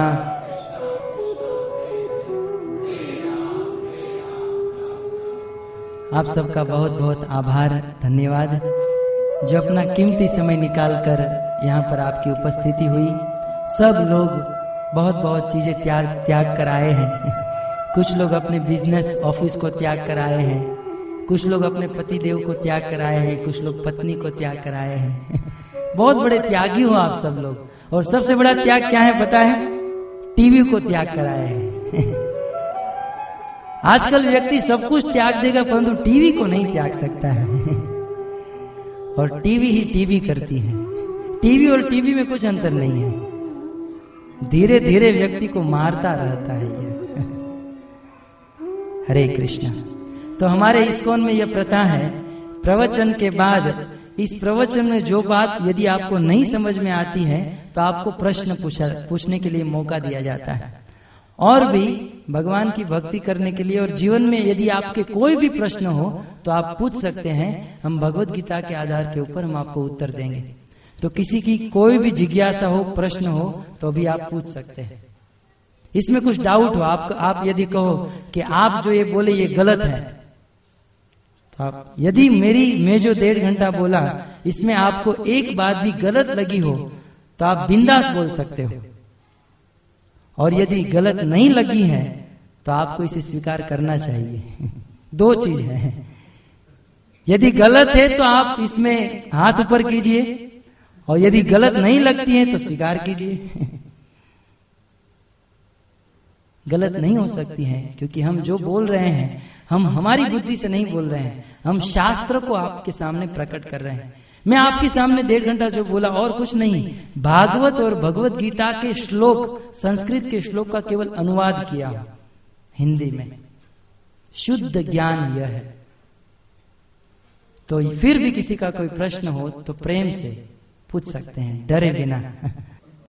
आप सबका बहुत बहुत आभार, धन्यवाद, जो अपना कीमती समय निकालकर यहाँ पर आपकी उपस्थिति हुई। सब लोग बहुत बहुत चीजें त्याग कर आए हैं। कुछ लोग अपने बिजनेस ऑफिस को त्याग कर आए हैं, कुछ लोग अपने पति देव को त्याग कर आए हैं, कुछ लोग पत्नी को त्याग कर आए हैं। बहुत बड़े त्यागी हो आप सब लोग। और सबसे बड़ा त्याग क्या है पता है? टीवी को त्याग कर आए हैं। आजकल व्यक्ति सब कुछ त्याग देगा, परंतु टीवी को नहीं त्याग सकता है। और टीवी ही टीवी करती है। टीवी और टीवी में कुछ अंतर नहीं है, धीरे धीरे व्यक्ति को मारता रहता है ये। हरे कृष्णा। तो हमारे इस्कॉन में यह प्रथा है, प्रवचन के बाद इस प्रवचन में जो बात यदि आपको नहीं समझ में आती है तो आपको प्रश्न पूछने के लिए मौका दिया जाता है। और भी भगवान की भक्ति करने के लिए, और जीवन में यदि आपके कोई भी प्रश्न हो तो आप पूछ सकते हैं। हम भगवत गीता के आधार के ऊपर हम आपको उत्तर देंगे। तो किसी की कोई भी जिज्ञासा हो, प्रश्न हो, तो भी आप पूछ सकते हैं। इसमें कुछ डाउट हो, आप यदि कहो कि आप जो ये बोले ये गलत है, तो आप यदि मैं जो 1.5 घंटा बोला इसमें आपको एक बात भी गलत लगी हो तो आप बिंदास बोल सकते हो। और यदि गलत नहीं लगी है तो आपको इसे स्वीकार करना चाहिए। 2 चीज है, यदि गलत है तो आप इसमें हाथ ऊपर कीजिए, और यदि गलत नहीं लगती है तो स्वीकार कीजिए। गलत नहीं हो सकती है, क्योंकि हम जो बोल रहे हैं हम हमारी बुद्धि से नहीं बोल रहे हैं, हम शास्त्र को आपके सामने प्रकट कर रहे हैं। मैं आपके सामने 1.5 घंटा जो बोला और कुछ नहीं, भागवत और भगवत गीता के श्लोक, संस्कृत के श्लोक का केवल अनुवाद किया हिंदी में। शुद्ध ज्ञान यह है। तो फिर भी किसी का कोई प्रश्न हो तो प्रेम से पूछ सकते हैं, डरे बिना।